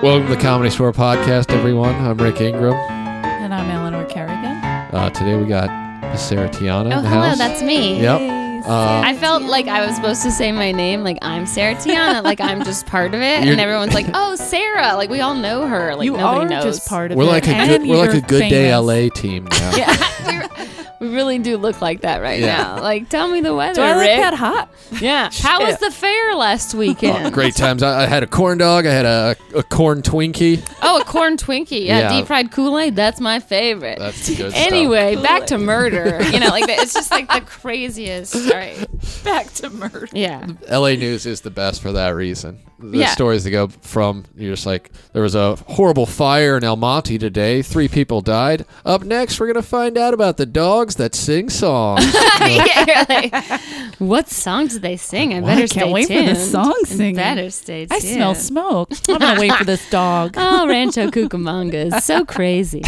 Welcome to the Comedy Store Podcast, everyone. I'm Rick Ingram. And I'm Eleanor Kerrigan. Today we got Sarah Tiana in the hello, house. that's me. Yep. I felt like I was supposed to say my name, like I'm Sarah Tiana, like I'm just part of it, and everyone's like, "Oh, Sarah!" Like we all know her. Like you nobody are knows. just part of We're it. like a Good Day LA team now. Yeah, we really do look like that right now. Like, tell me the weather, Do I look Rick. that hot? Yeah. How was the fair last weekend? Oh, great times. I had a corn dog. I had a corn Twinkie. Oh, a corn Twinkie. Yeah, Yeah. deep fried Kool-Aid. That's my favorite. That's good Anyway, back to murder. You know, like it's just like the craziest. All right. Back to murder. Yeah. stuff. LA news is the best for that reason. The Yeah. stories that go from, you're just like, there was a horrible fire in El Monte today. 3 people died. Up next, we're going to find out about the dogs that sing songs. Yeah, you're like, what songs do they sing? I better stay can't wait for the tuned. song I singing. better stay tuned. I smell smoke. I'm going to wait for this dog. Oh, Rancho Cucamonga is so crazy.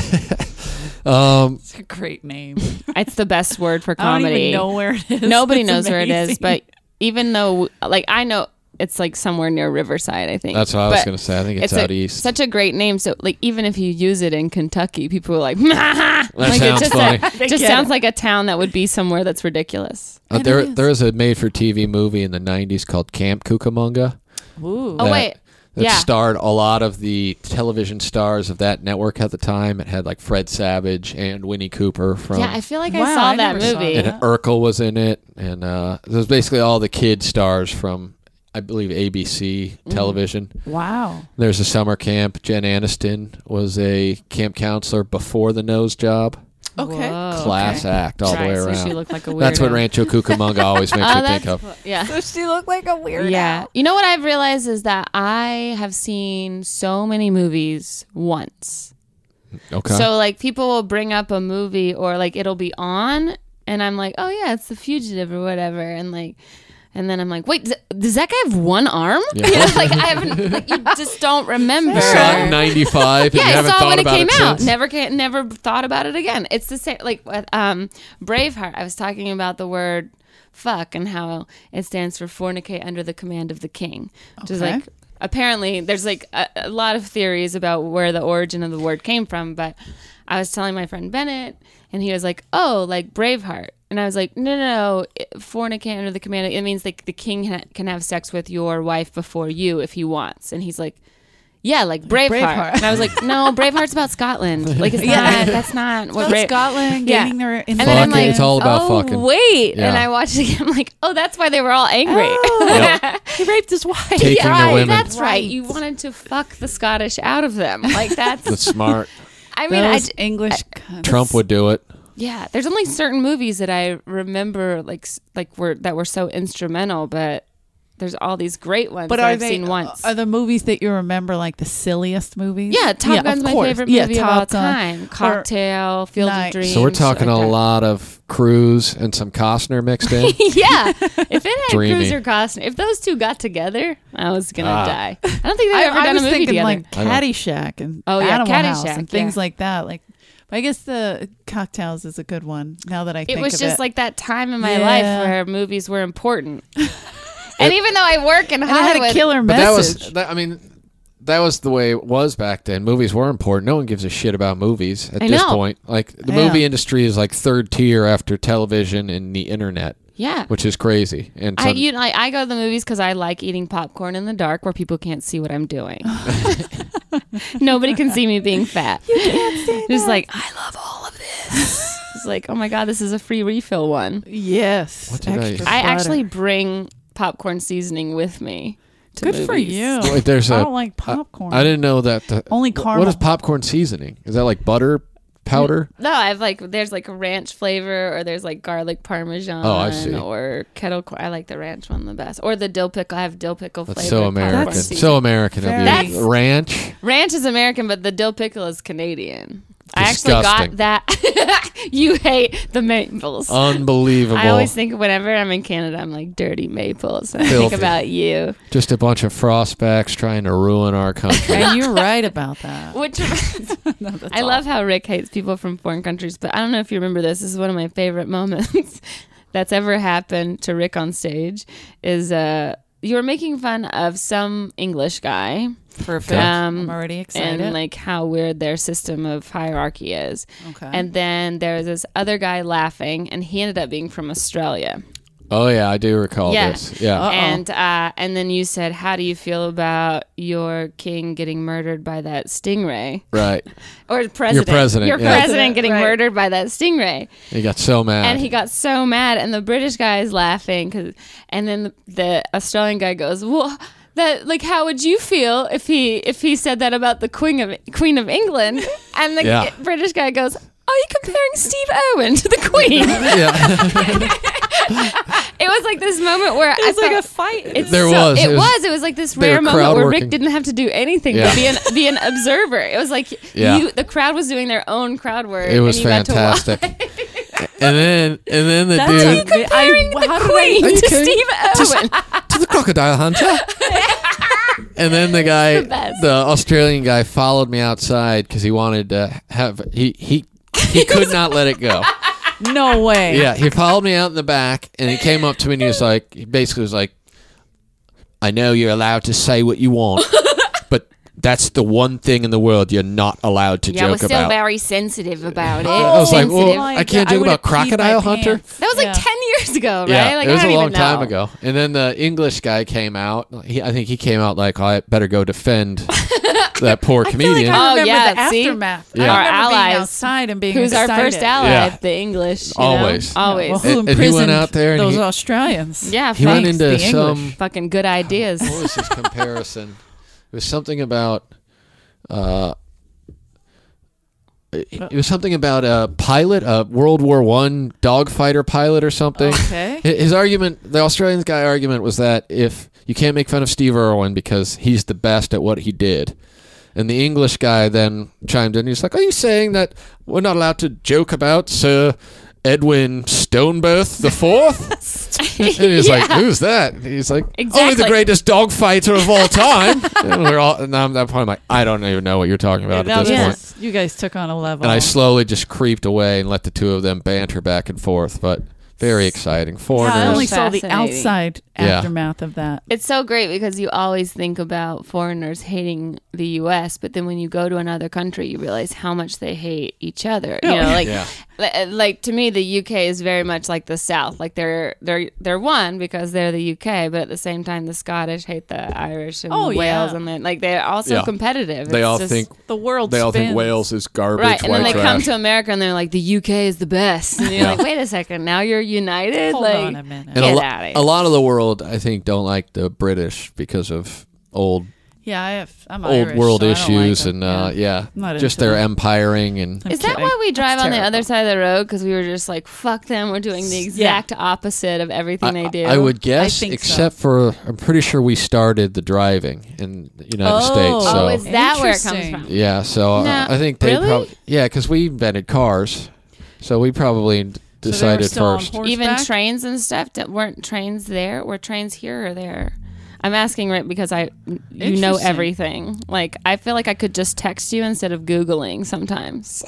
It's a great name. It's the best word for I don't comedy. even know where it is. Nobody It's knows where it is, amazing. but even though, like, I know it's like somewhere near Riverside, I think. That's what I was But going to say. I think it's out east. Such a great name. So, like, even if you use it in Kentucky, people are like, that like, sounds funny. They just get sounds it. like a town that would be somewhere that's ridiculous. There is a made-for-TV movie in the 90s called Camp Cucamonga. Ooh. Oh, wait. That Yeah. starred a lot of the television stars of that network at the time. It had like Fred Savage and Winnie Cooper from. Yeah, I feel like Wow, I saw I that never saw movie. and Urkel was in it, and it was basically all the kid stars from, I believe, ABC television. Wow. There's a summer camp. Jen Aniston was a camp counselor before the nose job. Okay. Whoa. Class act all the way Right, so around. she looked like a weirdo. That's what Rancho Cucamonga always makes Oh, me think that's of. yeah. So she looked like a weirdo. Yeah. You know what I've realized is that I have seen so many movies once. Okay. So like people will bring up a movie or like it'll be on and I'm like, "Oh yeah, it's The Fugitive or whatever." And then I'm like, "Wait, does that guy have one arm?" Yeah. You know, like I haven't like you just don't remember. You saw it in 95 and Yeah, you I haven't saw it thought when it about came it out. since? Never thought about it again. It's the same like with Braveheart. I was talking about the word fuck and how it stands for fornicate under the command of the king, which is Okay. like apparently there's like a lot of theories about where the origin of the word came from. But I was telling my friend Bennett, and he was like, "Oh, like Braveheart." And I was like, no, fornicate under the command. It means like the king can have sex with your wife before you if he wants. And he's like, yeah, like Braveheart. And I was like, no, Braveheart's about Scotland. Like, it's not, that's not what Scotland Yeah. getting their And then I'm Fucking, like, it's all about oh, fucking. wait. Yeah. And I watched it again. I'm like, oh, that's why they were all angry. Oh, he raped his wife. Taking their Right, women. that's right. Right. You wanted to fuck the Scottish out of them. Like, that's, That's smart. I mean, Those English Trump would do it. yeah, there's only certain movies that I remember that were so instrumental, but there's all these great ones But that are I've they seen once. Are the movies that you remember like the silliest movies? Yeah, Top Gun's of my course. favorite Yeah, movie of Top all Gun. time. Cocktail, Field Nice. of Dreams. So we're shit talking like a that. lot of Cruise and some Costner mixed in. Yeah, if it had Dreamy. Cruise or Costner, if those two got together, I was gonna Ah. die. I don't think they've ever I done a was movie thinking together. like I know. Caddyshack and Oh, yeah, Animal House Caddyshack, and things yeah. like that. Like, I guess the Cocktails is a good one. Now that I think It was of just it. like that time in my Yeah. life where movies were important. And even though I work in and it had Hollywood, a killer But message. that was the way it was back then. Movies were important. No one gives a shit about movies at I this know. point. Like the Yeah. movie industry is like third tier after television and the internet, yeah. which is crazy. And so, I go to the movies because I like eating popcorn in the dark where people can't see what I'm doing. Nobody can see me being fat. You can't see Just like, I love all of this. It's like, oh my God, this is a free refill one. Yes. What did I- extra I butter. actually bring popcorn seasoning with me to Good movies. for you. Wait, there's I a- don't like popcorn. I didn't know that. Only What caramel. is popcorn seasoning? Is that like butter powder? No, I've there's like a ranch flavor or there's like garlic parmesan Oh, I see. or kettle corn. I like the ranch one the best. Or the dill pickle. I have dill pickle That's flavor. so American. That's So American of you. That's- Ranch. Ranch is American, but the dill pickle is Canadian. I actually Disgusting. got that. You hate the maples. Unbelievable. I always think whenever I'm in Canada, I'm like dirty maples. And I Filthy. think about you. Just a bunch of frostbacks trying to ruin our country. And you're right about that. Which No, that's I love how Rick hates people from foreign countries, but I don't know if you remember this. This is one of my favorite moments that's ever happened to Rick on stage. Is you were making fun of some English guy. Perfect. I'm already excited. And like how weird their system of hierarchy is. Okay. And then there was this other guy laughing, and he ended up being from Australia. Oh yeah, I do recall Yeah. this. Yeah. And then you said, how do you feel about your king getting murdered by that stingray? Right. Or president. Your Your yeah. president getting Right. murdered by that stingray. He got so mad. And he got so mad, and the British guy is laughing, and then the Australian guy goes, well, that like, how would you feel if he said that about the Queen of England? And the Yeah. British guy goes, are you comparing Steve Irwin to the Queen? yeah. It was like this moment where It's like a fight. It's There so, was. It was like this they rare were moment crowd where working. Rick didn't have to do anything Yeah. but be an observer. It was like Yeah. the crowd was doing their own crowd work. It was and you got to watch. fantastic. and then the That's dude Comparing the how did Queen Are you to kidding? Steve Irwin. to the crocodile hunter. And then the guy, the best. the Australian guy, followed me outside because he wanted to have he could not let it go. No way. Yeah, he followed me out in the back, and he came up to me and he basically was like, "I know you're allowed to say what you want, but that's the one thing in the world you're not allowed to Yeah, we're joke still about." very sensitive about it. I was like, Sensitive. "Well, my I can't God, I joke would've about peed my Crocodile Hunter." pants. That was like Yeah. 10 years ago, right? Yeah, Like, it was I a don't long even time know. ago. And then the English guy came out. I think he came out like, I better go defend that poor I feel comedian. like I remember yeah, the see? aftermath. Yeah. I Our remember being allies. outside and being Who's our excited. first ally? Yeah. The English. You Always. Know? Always. Well, who And he went imprisoned out there and those he- Australians? Yeah, he went thanks. into the some. English. Fucking good ideas. What was his comparison? It was something about. It was something about a pilot, a World War I dogfighter pilot or something. Okay. His argument, the Australian guy argument, was that if you can't make fun of Steve Irwin because he's the best at what he did. And the English guy then chimed in. He's like, "Are you saying that we're not allowed to joke about Sir Edwin Stonebirth the Fourth?" And he's like, "Who's that?" And he's like, "Only the Exactly. greatest dogfighter of all time." And we're all, and I'm at that point, I'm like, I don't even know what you're talking about Now at this point. this- you guys took on a level. And I slowly just creeped away and let the two of them banter back and forth. But very exciting. Yeah, I Foreigners. only saw the Fascinating. outside Yeah. aftermath of that. It's so great because you always think about foreigners hating the U.S., but then when you go to another country, you realize how much they hate each other. You know, like, Yeah. like to me, the U.K. is very much like the South. Like they're one because they're the U.K., but at the same time, the Scottish hate the Irish and Oh, the Wales, yeah. and then like they're also Yeah. competitive. They It's all just- think The world they all think spins. Wales is garbage, right, and white then they trash. come to America and they're like, the U.K. is the best, and you're Yeah. like, wait a second, now you're united. Hold like, on a minute. and Get outta here. a lot of the world, I think, don't like the British because of old I'm old Irish, world so I don't issues like and them. yeah, I'm not just into their them. empiring and I'm Is that kidding. why we drive That's on the other terrible. side of the road? Because we were just like, fuck them. We're doing the exact opposite of everything they do. I would guess, think so. except for I'm pretty sure we started the driving in the United States. So Oh, is that where it comes Interesting. from? yeah, so No, I think they really? probably because we invented cars, so we probably So they were decided still on first. Even horseback? trains and stuff weren't trains there. Were trains here or there? I'm asking right because you know Interesting. everything. Like I feel like I could just text you instead of Googling sometimes.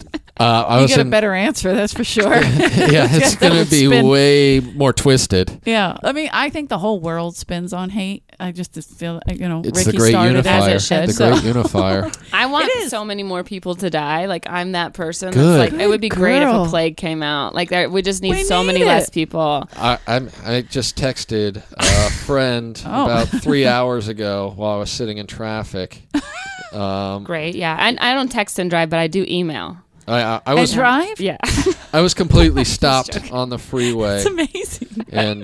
I You was get a in, better answer, that's for sure. yeah, it's That gonna would be spin. way more twisted. Yeah, I mean, I think the whole world spins on hate. I just feel, It's Ricky the great started unifier. as it should. The so. great unifier. I want It is. so many more people to die. Like I'm that person. Good. That's like it would be great if girl. a plague came out. Like we just need We so many need less it. people. I just texted a friend Oh. about 3 hours ago while I was sitting in traffic. Great, yeah. I don't text and drive, but I do email. I And was drive? Yeah. I was completely stopped on the freeway, It's amazing. and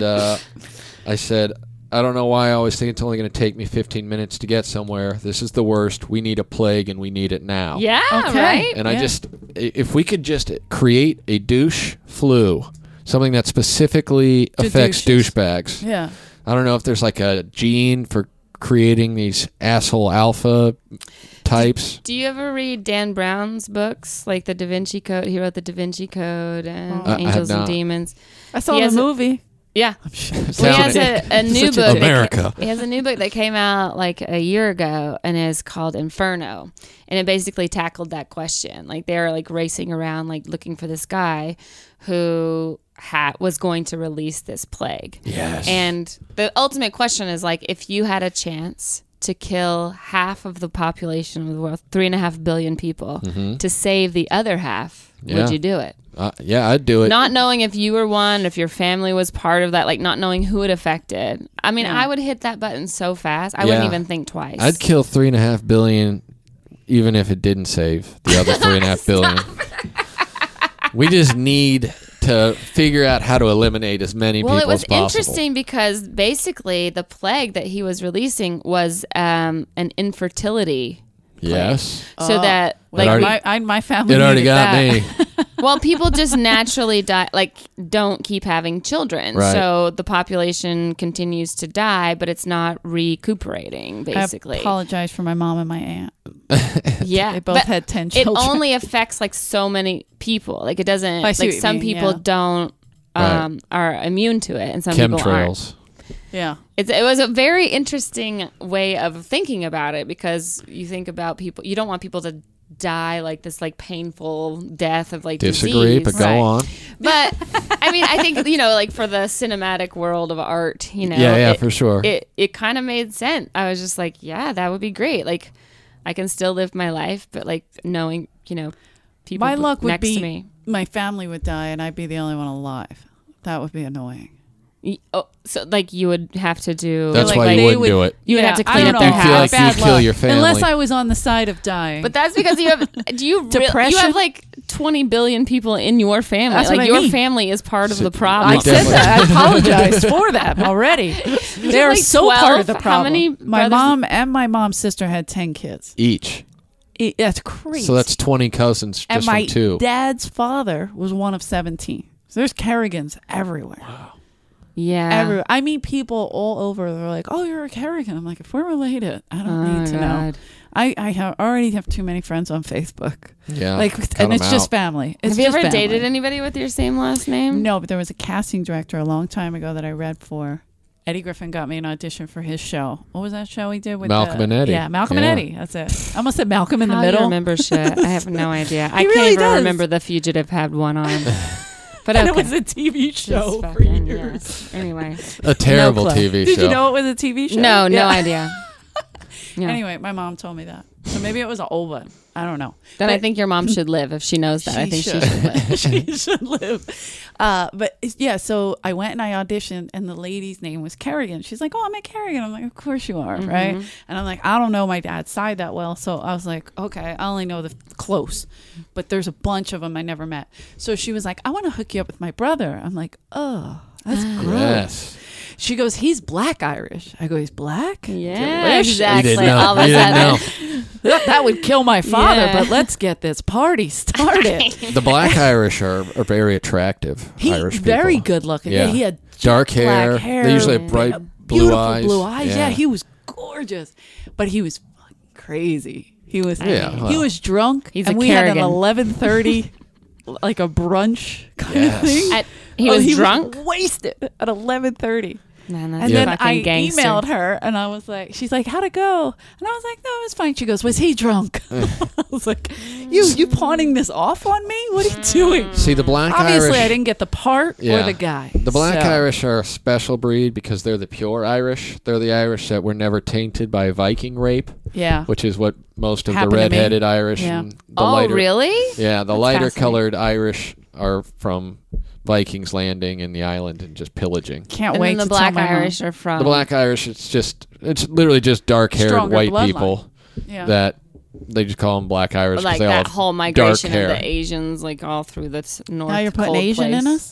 I said, "I don't know why I always think it's only going to take me 15 minutes to get somewhere. This is the worst. We need a plague, and we need it now." Yeah, Okay. right? And Yeah. if we could just create a douche flu, something that specifically To affects douches. douchebags. Yeah. I don't know if there's like a gene for creating these asshole alpha types. Do you ever read Dan Brown's books, like the Da Vinci Code? He wrote the Da Vinci Code and I have Angels and not. Demons. I saw He the has a- movie. Yeah. Well, he has a new Such a book. dick. America. He has a new book that came out like a year ago and is called Inferno. And it basically tackled that question. Like they were like racing around, like looking for this guy who was going to release this plague. Yes. And the ultimate question is like, if you had a chance to kill half of the population of the world, 3.5 billion people, to save the other half, Yeah. would you do it? Yeah, I'd do it. Not knowing if you were one, if your family was part of that, like not knowing who it affected. I mean, I would hit that button so fast. I wouldn't even think twice. I'd kill 3.5 billion, even if it didn't save the other 3.5 billion. We just need to figure out how to eliminate as many Well, people it was as possible. interesting because basically the plague that he was releasing was an infertility plague. Yes. So that It already- my family It already needed got that. me. well, people just naturally die, like don't keep having children. Right. So the population continues to die, but it's not recuperating, basically. I apologize for my mom and my aunt. Yeah. They both but had 10 it children. only affects like so many people. Like it doesn't, I see like what you some mean, people yeah. don't, Right. are immune to it and some people aren't. Chemtrails. Yeah. It was a very interesting way of thinking about it because you think about people, you don't want people to die like this like painful death of like Disagree, disease. but go on. But I mean, I think, like for the cinematic world of art, Yeah, for sure. It kind of made sense. I was just like, yeah, that would be great. Like I can still live my life, but like knowing, people My luck would next be to me. my family would die and I'd be the only one alive. That would be annoying. Oh, so like you would have to do. That's like, why they you wouldn't would- do it. You would Yeah, have to I clean don't up know. their You feel house. like you'd kill your family. Unless I was on the side of dying. But that's because you have. Do you you Depression? have like 20 billion people in your family? That's like what I your mean. family is part of So- the problem. I said that. I apologized for that already. They are like so 12? part of the How problem. many My brothers- mom and my mom's sister had 10 kids. Each. That's crazy. So that's 20 cousins and just my from two. dad's father was one of 17. So there's Kerrigans everywhere. yeah. Everywhere. I meet people all over. They're like, "Oh, you're a Kerrigan." I'm like, "If we're related, I don't need to know." God. I already have too many friends on Facebook. Yeah. Like, cut and 'em it's just out. family. It's Have you just ever family. dated anybody with your same last name? No, but there was a casting director a long time ago that I read for. Eddie Griffin got me an audition for his show. What was that show he did with Malcolm and Eddie. Yeah, Malcolm Yeah. and Eddie. That's it. I almost said Malcolm in the How do you Middle. remember shit? I have no idea. I can't really even does. remember The Fugitive had one arm. But And okay. it was a TV Just show for fucking, years. yeah. Anyway. A terrible No clue. TV Did show. you know it was a TV show? No Yeah. idea. Yeah. Anyway, my mom told me that. So maybe it was an old one. I don't know. Then I But- think your mom should live if she knows that. I think she should live. She should live. Yeah, so I went and I auditioned, and the lady's name was Kerrigan. She's like, "Oh, I'm at Kerrigan." I'm like, "Of course you are, right?" And I'm like, "I don't know my dad's side that well," so I was like, "Okay, I only know the close, but there's a bunch of them I never met." So she was like, "I want to hook you up with my brother." I'm like, "Oh, that's gross." Yes. She goes, "He's Black Irish." I go, "He's black?" Yeah, Delicious. exactly. You didn't know. All of a You didn't sudden. know. That would kill my father, Yeah. but let's get this party started. The black Irish are very attractive. He Irish people. very good looking. Yeah, Yeah. he had Dark jet hair. black hair. They usually have bright blue beautiful eyes. blue eyes. Yeah. Yeah. he was gorgeous, but he was fucking crazy. He was Yeah, he well. was drunk, He's and a we had an Kerrigan. 11:30 like a brunch kind Yes. of thing. He Oh, was drunk? wasted at 11:30. Man, that's And Yeah. then fucking I gangster. emailed her and I was like, she's like, "How'd it go?" And I was like, "No, it was fine." She goes, "Was he drunk?" I was like, you pawning this off on me? What are you doing? See, the black Obviously, Irish. I didn't get the part Yeah. or the guy. The black So- Irish are a special breed because they're the pure Irish. They're the Irish that were never tainted by Viking rape, Yeah. which is what most of Happened the to me. red-headed Irish Yeah. and the Oh, lighter. really? Yeah, the That's lighter-colored Irish are from Vikings landing in the island and just pillaging. Can't And wait then the to black tell my mom. Irish are from The black Irish, it's literally just dark-haired Stronger white bloodline. people Yeah. that they just call them black Irish. 'cause like they all that have whole dark migration hair. of the Asians, like all through the north. Now you're putting cold Asian place. in us?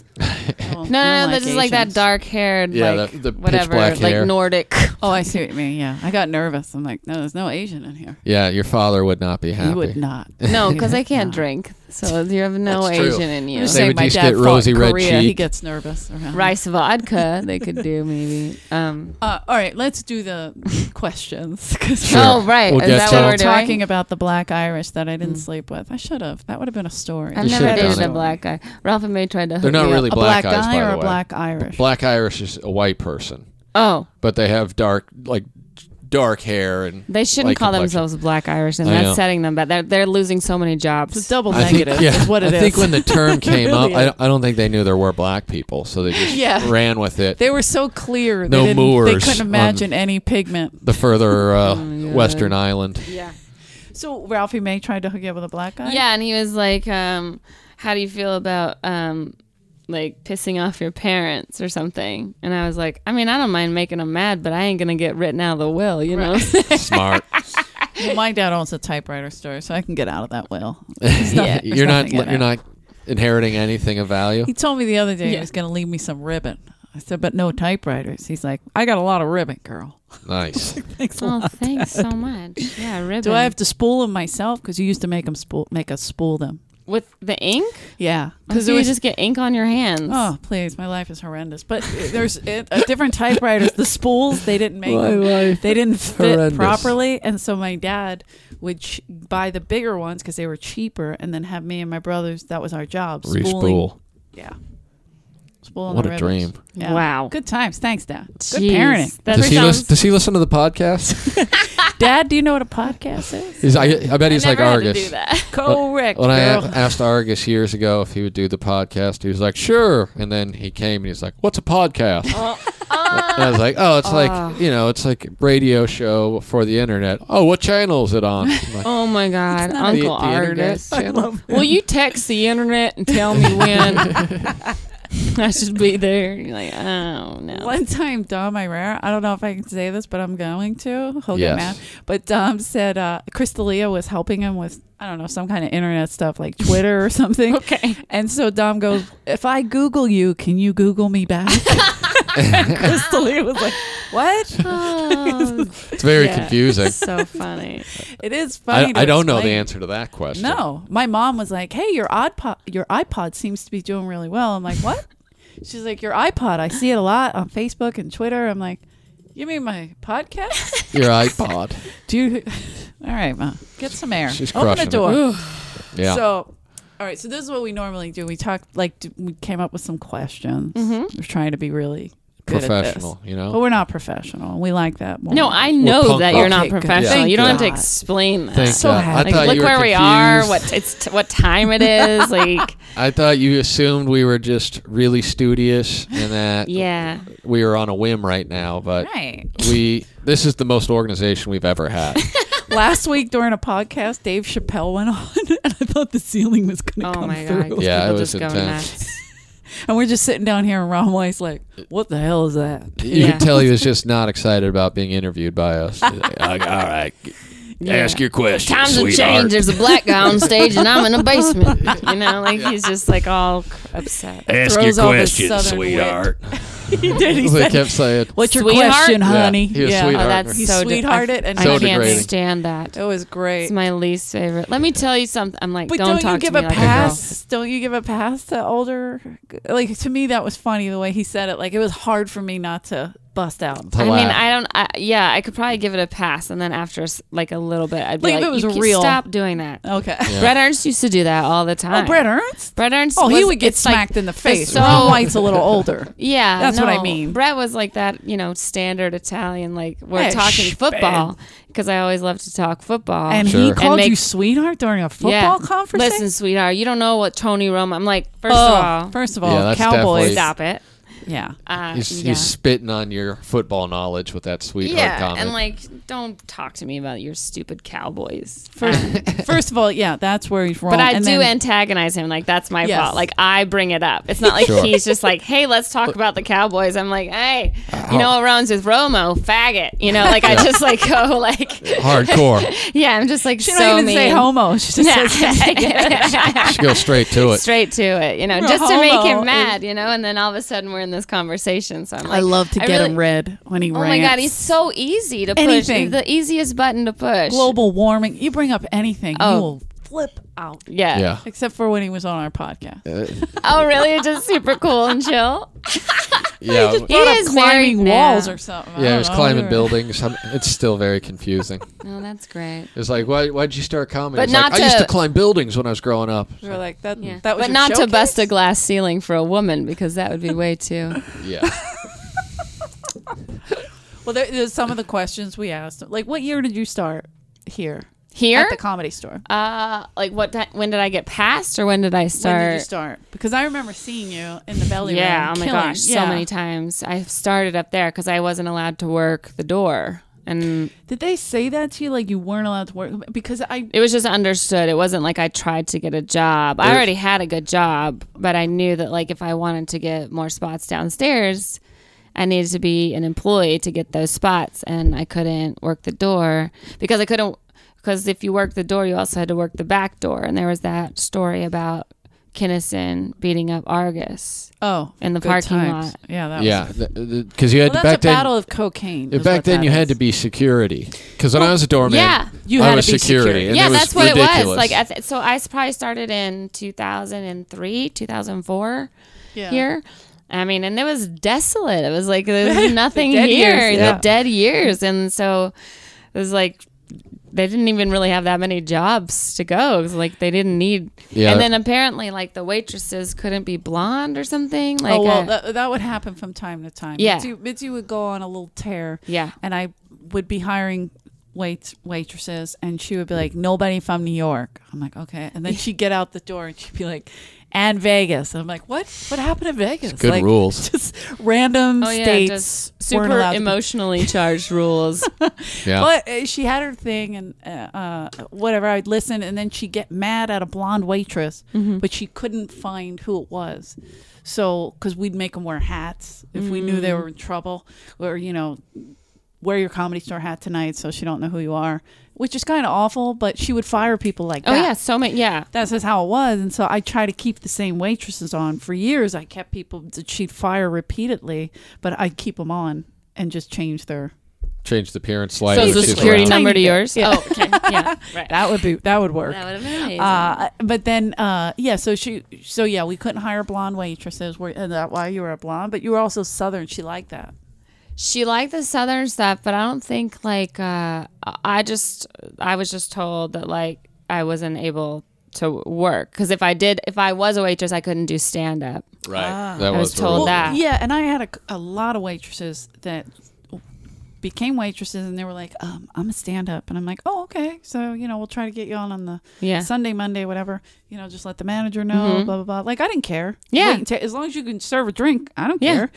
No, this is like that dark-haired, Yeah, like the pitch whatever, black like hair. Nordic. Oh, I see what you mean. Yeah. I got nervous. I'm like, no, there's no Asian in here. Yeah, your father would not be happy. He would not. No, because I He would can't not. drink, so you have no That's true. Asian in you. Just They saying would my just dad get fought rosy in red Korea. He cheek. gets nervous around. Rice vodka, they could do maybe. All right, let's do the questions. 'Cause Sure. Oh, right. We'll Is get that to what it. we're doing? talking about the black Irish that I didn't sleep with. I should have. That would have been a story. I've You never should've dated done a it. black guy. Ralph and May tried to hook They're not me really necessarily a black eyes, guy by or the a way. black Irish? Black Irish is a white person, Oh, but they have dark hair and they shouldn't light call complexion. themselves Black Irish, and I know. that's setting them back. They're losing so many jobs. It's double I think, negative. yeah, is what it is. I think when the term came really up, I don't think they knew there were black people, so they just Yeah. ran with it. they were so clear. No They Moors couldn't imagine any pigment. The further God. western island. Yeah. So Ralphie May tried to hook you up with a black guy. Yeah, and he was like, "How do you feel about like pissing off your parents or something?" And I was like, "I mean, I don't mind making them mad, but I ain't gonna get written out of the will, you know." Smart. Well, my dad owns a typewriter store, so I can get out of that will. Yeah. You're not nothing in it. you're not inheriting anything of value. He told me the other day he Yeah. was going to leave me some ribbon. I said, but no typewriters. He's like, I got a lot of ribbon, girl. Nice. Thanks a Oh, lot. thanks so much. Yeah, ribbon. Do I have to spool them myself? Because you used to make us spool them. with the ink? Yeah, Because there you was just get ink on your hands. Oh, please. My life is horrendous. But there's different typewriters. The spools, they didn't make My them. life They didn't fit horrendous. properly. And so my dad would buy the bigger ones because they were cheaper and then have me and my brothers. That was our job. Spooling. Re-spool. Yeah. Spooling What the a ribbons. dream. Yeah. Wow. Good times. Thanks, Dad. Good Jeez. parenting. That Does he, sounds- does he listen to the podcast? Dad, do you know what a podcast is? I bet he's I like never had to Argus. do that. Correct, When I girl. asked Argus years ago if he would do the podcast, he was like, "Sure." And then he came and he's like, "What's a podcast?" And I was like, "Oh, it's like it's like a radio show for the internet." "Oh, what channel is it on?" I'm like, Oh my God, not Uncle the internet Argus. channel. Will you text the internet and tell me when I should be there? You're like, oh no. One time, Dom Irera, I don't know if I can say this, but I'm going to. He'll Yes. get mad. But Dom said Crystalia was helping him with, I don't know, some kind of internet stuff like Twitter or something. Okay. And so Dom goes, if I Google you, can you Google me back? And Crystalia was like, what? Oh, It's very Yeah. confusing. so funny. It is funny. I don't know the explain. answer to that question. No, my mom was like, "Hey, your iPod seems to be doing really well." I'm like, "What?" She's like, "Your iPod. I see it a lot on Facebook and Twitter." I'm like, "You mean my podcast? Your iPod. Do you?" All right, Mom, get some air. She's Open the crushing it. door. Yeah. So, all right. So this is what we normally do. We talk we came up with some questions. Mm-hmm. We're trying to be really good at this. Professional, But we're not professional. We like that more. No, I know punk that you're rock. not Okay, good. professional. Thank You don't have to God. explain that. Thank So God. happy. I Like, thought look you were where we are. confused. What time it is. Like, I thought you assumed we were just really studious and that yeah. we were on a whim right now, but Right. this is the most organization we've ever had. Last week during a podcast, Dave Chappelle went on, and I thought the ceiling was going to Oh come my through. God. Yeah, it People was just go intense. nuts. And we're just sitting down here, and Ron White's like, "What the hell is that?" You Yeah. could tell he was just not excited about being interviewed by us. He's like, all right, ask your question, Times have sweetheart. changed. There's a black guy on stage, and I'm in the basement. You know, like he's just like all upset. Ask Throws your off his question, southern sweetheart. He did. He They said, kept saying, "What's your Sweetheart? question, Yeah, honey?" he was Oh, sweetheart. that's He's so sweethearted and I So can't degrading. stand that. It was great. It's my least favorite. Let me tell you something. I'm like, But don't don't talk you give to a me like pass? Don't you give a pass to older? Like, to me, that was funny the way he said it. Like, it was hard for me not to bust out. To I mean, laugh. I could probably give it a pass, and then after like a little bit, I'd be Like, like, if it was you can real. stop doing that. Okay. Yeah. Brett Ernst used to do that all the time. Oh, Brett Ernst. Brett Ernst. Oh, he was- would get it's like smacked in the face. so- Ron White's a little older. Yeah, That's what I no. mean. Brett was like that, standard Italian. Like we're Hey, talking shh, football because I always love to talk football. And Sure. he And called make- you sweetheart during a football yeah. conference. Listen, sweetheart, you don't know what Tony Romo. I'm like, first First of Yeah, all, that's Cowboys. definitely- stop it. Yeah. He's, Yeah. he's spitting on your football knowledge with that sweetheart Yeah, comment. and like, don't talk to me about your stupid Cowboys. First of all, yeah, that's where he's wrong. But I And do then- antagonize him. Like that's my Yes. fault. Like I bring it up. It's not like Sure. he's just like, "Hey, let's talk about the Cowboys." I'm like, "Hey, you know what runs with Romo? Faggot." Like I just like go like, Hardcore. yeah. I'm just like She so don't even mean. say homo. She just says She goes straight to it. Straight to it, You're just to make homo. him mad, and then all of a sudden we're in this conversation. So I'm like, I love to I get really- him red when he Oh rants. my god, he's so easy to push. Anything. The easiest button to push. global warming. You bring up anything, he Oh. will flip out. Yeah. Yeah. Except for when he was on our podcast. Oh really? Just super cool and chill. Yeah, Just He brought up is climbing married walls now. or something. I yeah, it don't was know, climbing whatever. buildings. It's still very confusing. Oh, that's great. It's like, why'd you start comedy? But It's like, not I used to- to climb buildings when I was growing up. We're like that. Yeah. That was but your not to showcase? bust a glass ceiling for a woman because that would be way too. Yeah. Well, there's some of the questions we asked. Like, what year did you start here Here? at the Comedy Store? Like when did I get passed or when did I start? When did you start? Because I remember seeing you in the belly room. Yeah, oh my killing. gosh, Yeah. so many times. I started up there because I wasn't allowed to work the door. And Did they say that to you? Like you weren't allowed to work? Because it was just understood. It wasn't like I tried to get a job. I already had a good job, but I knew that like if I wanted to get more spots downstairs, I needed to be an employee to get those spots, and I couldn't work the door because because if you work the door, you also had to work the back door. And there was that story about Kinnison beating up Argus in the good parking times. lot. Yeah, that Yeah, was. because you had Well, back that's a then. battle of cocaine. is Back what then, that you had is. to be security. Because when I was a doorman, Yeah. You I had was to be security. And Yeah, it was that's what ridiculous. it was. Like, so I probably started in 2003, 2004 Yeah. here. I mean, and it was desolate. It was like there was nothing dead here, years, the yeah. dead years, and so it was like they didn't even really have that many jobs to go. It was like they didn't need. Yeah. And then apparently, like the waitresses couldn't be blonde or something. Like, Oh well, that would happen from time to time. Yeah. Mitzi would go on a little tear. Yeah. and I would be hiring waitresses, and she would be like, "Nobody from New York." I'm like, "Okay," and then she'd get out the door, and she'd be like, "And Vegas." And I'm like, "What? What happened in Vegas?" Good like, rules. Just random oh yeah, states. just weren't super allowed to be- emotionally charged rules. Yeah. But she had her thing, and whatever. I'd listen, and then she'd get mad at a blonde waitress, but she couldn't find who it was. So, because we'd make them wear hats if we knew they were in trouble, or wear your Comedy Store hat tonight, so she don't know who you are, which is kind of awful. But she would fire people like Oh that. yeah, so many. Yeah, That's just how it was. And so I try to keep the same waitresses on. For years, I kept people that she'd fire repeatedly, but I'd keep them on and just change their. Changed the appearance so slightly. is the She's security around. number to Tiny bit. yours? Yeah. Oh, okay. Yeah, right. That would work. That would have been amazing. But then, we couldn't hire blonde waitresses. And that's why you were a blonde, but you were also Southern. She liked that. She liked the Southern stuff, but I don't think like I was just told that like I wasn't able to work because if I was a waitress, I couldn't do stand up. Right. That I was the told rule. that. Yeah, and I had a lot of waitresses that became waitresses, and they were like, I'm a stand-up. And I'm like, oh, okay. So, we'll try to get you on the Yeah. Sunday, Monday, whatever. Just let the manager know, blah, blah, blah. Like, I didn't care. Yeah. As long as you can serve a drink, I don't Yeah. care.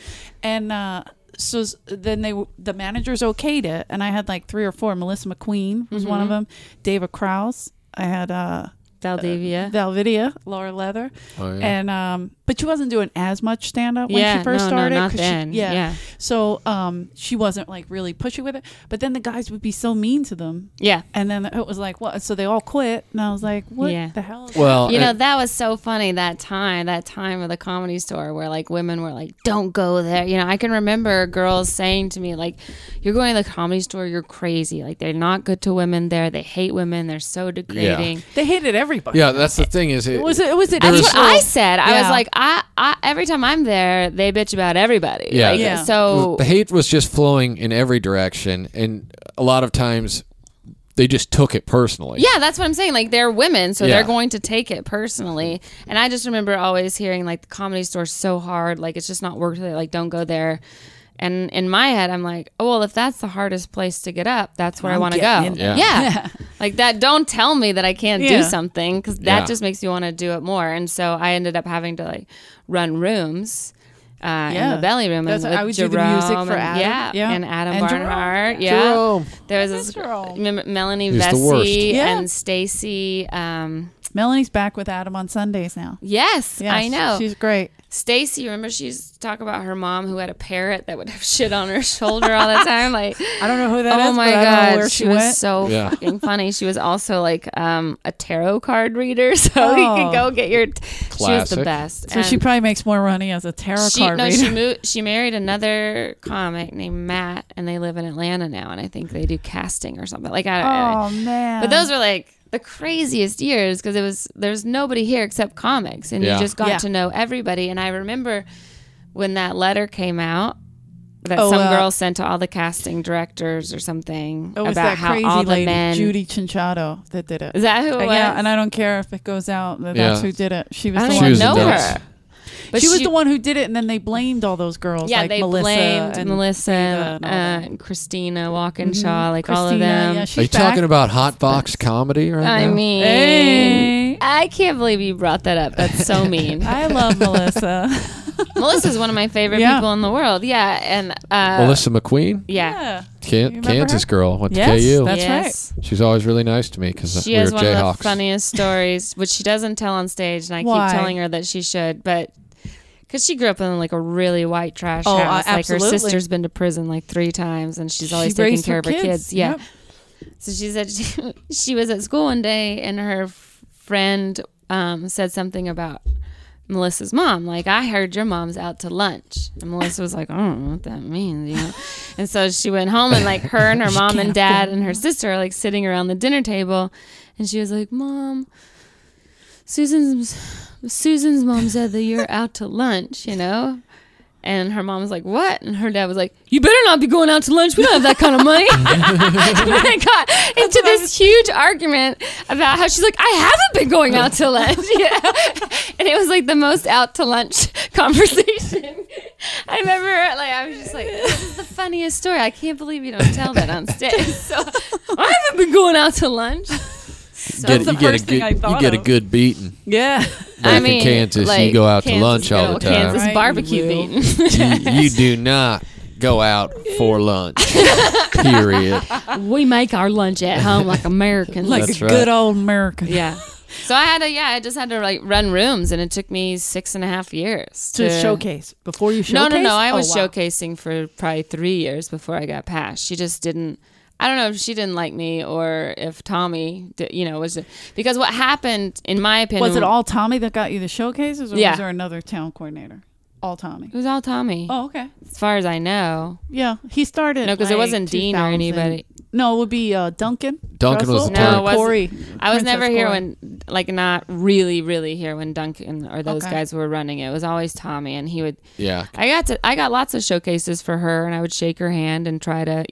And so then the managers okayed it, and I had like 3 or 4. Melissa McQueen was one of them. David Krause. I had Valdivia. Valvidia, Laura Leather. Oh, yeah. And but she wasn't doing as much stand up when Yeah, she first no, started. not 'cause then. Yeah. So she wasn't like really pushy with it. But then the guys would be so mean to them. Yeah. And then it was like, what? So they all quit. And I was like, what Yeah. the hell? Is Well, You know, that was so funny that time of the Comedy Store where like women were like, don't go there. I can remember girls saying to me like, you're going to the Comedy Store, you're crazy. Like they're not good to women there. They hate women. They're so degrading. they hated everybody. yeah, that's the thing is It was an That's initial- what I said. I was Yeah. like, I every time I'm there, they bitch about everybody. Yeah. Like, Yeah. So the hate was just flowing in every direction, and a lot of times they just took it personally. yeah, that's what I'm saying. Like they're women, so Yeah. they're going to take it personally. And I just remember always hearing like the Comedy Store's so hard, like it's just not worth it. Like don't go there. And in my head, I'm like, oh well, if that's the hardest place to get up, that's where I I'm want to getting go. in there. Yeah. Like that. Don't tell me that I can't Yeah. do something because that Yeah. just makes you want to do it more. And so I ended up having to like run rooms. In the belly room, That's and what I with would do the music Jerome for and- Adam. yeah, Yeah. and Adam And Jerome. Barnhart, yeah. Jerome. There was Miss this Jerome. Melanie He's the worst. Vesey Yeah. and Stacy. Melanie's back with Adam on Sundays now. Yes, I know. She's great. Stacy, remember she used to talk about her mom who had a parrot that would have shit on her shoulder all the time. Like, I don't know who that is. oh my but I don't know god, where she she was went. so Yeah. fucking funny. She was also like a tarot card reader, so you Oh. could go get your. She was the Classic. best. So she And probably makes more money as a tarot card reader. she married another comic named Matt, and they live in Atlanta now, and I think they do casting or something. Like I don't. Oh man! But those were like the craziest years because there's nobody here except comics, and Yeah. you just got Yeah. to know everybody. And I remember when that letter came out that Oh, some girl sent to all the casting directors or something It was about that how crazy all the lady, men. Judy Chinchado, that did it. Is that who it was? Yeah, and I don't care if it goes out. That's Yeah. who did it. She was I the don't one. even know nuts. her. But She was the one who did it, and then they blamed all those girls. Yeah, like they Melissa blamed and Melissa Ava and all that. and Christina Walkinshaw, Mhm. like all of Christina, them. yeah, Are she's you talking back. about hot box comedy right I now? mean, Hey. I can't believe you brought that up. That's so mean. I love Melissa. Melissa's one of my favorite Yeah. people in the world. Yeah, and Melissa McQueen, yeah. You remember Kansas her? girl, went to Yes, KU. that's Yes. She's always really nice to me because She we were has one of Jayhawks. the funniest stories, which she doesn't tell on stage, and I Why? keep telling her that she should, but because she grew up in like a really white trash Oh, house. Like her absolutely. sister's been to prison like 3 times, and she's always She taking raised care of her kids. Yeah. Yep. So she said she was at school one day, and her friend said something about Melissa's mom. Like, I heard your mom's out to lunch. And Melissa was like, I don't know what that means, you know. And so she went home, and like her and her mom and can't dad afford and her sister are like sitting around the dinner table, and she was like, Mom, Susan's mom said that you're out to lunch, you know. And her mom was like, what? And her dad was like, you better not be going out to lunch. We don't have that kind of money. And they got into this huge argument about how she's like, I haven't been going out to lunch. Yeah. And it was like the most out to lunch conversation. I remember, like, I was just like, this is the funniest story. I can't believe you don't tell that on stage. So I haven't been going out to lunch. So That's the first thing I thought you get a of. good beating. Yeah. Back in Kansas, like, you go out to Kansas, lunch all the good old time. Kansas Right, barbecue you will. beating. You do not go out for lunch. Period. We make our lunch at home like Americans. Like That's a right. good old American. yeah. So I just had to like run rooms, and it took me 6.5 years To showcase. Before you showcase? No. I was Oh, wow. showcasing for probably 3 years before I got passed. She just didn't. I don't know if she didn't like me or if Tommy, was because what happened, in my opinion, Was it all Tommy that got you the showcases, or Yeah. was there another talent coordinator? All Tommy. It was all Tommy, Oh, okay. as far as I know. Yeah, he started. No, because it like, wasn't Dean or 2000. anybody. No, it would be Duncan. Duncan was Russell? the No, No, it wasn't. Corey. I was Princess never here Corey. when, like, not really, really here when Duncan or those Okay. guys were running it. It was always Tommy, and he would. Yeah. I got lots of showcases for her, and I would shake her hand and try to,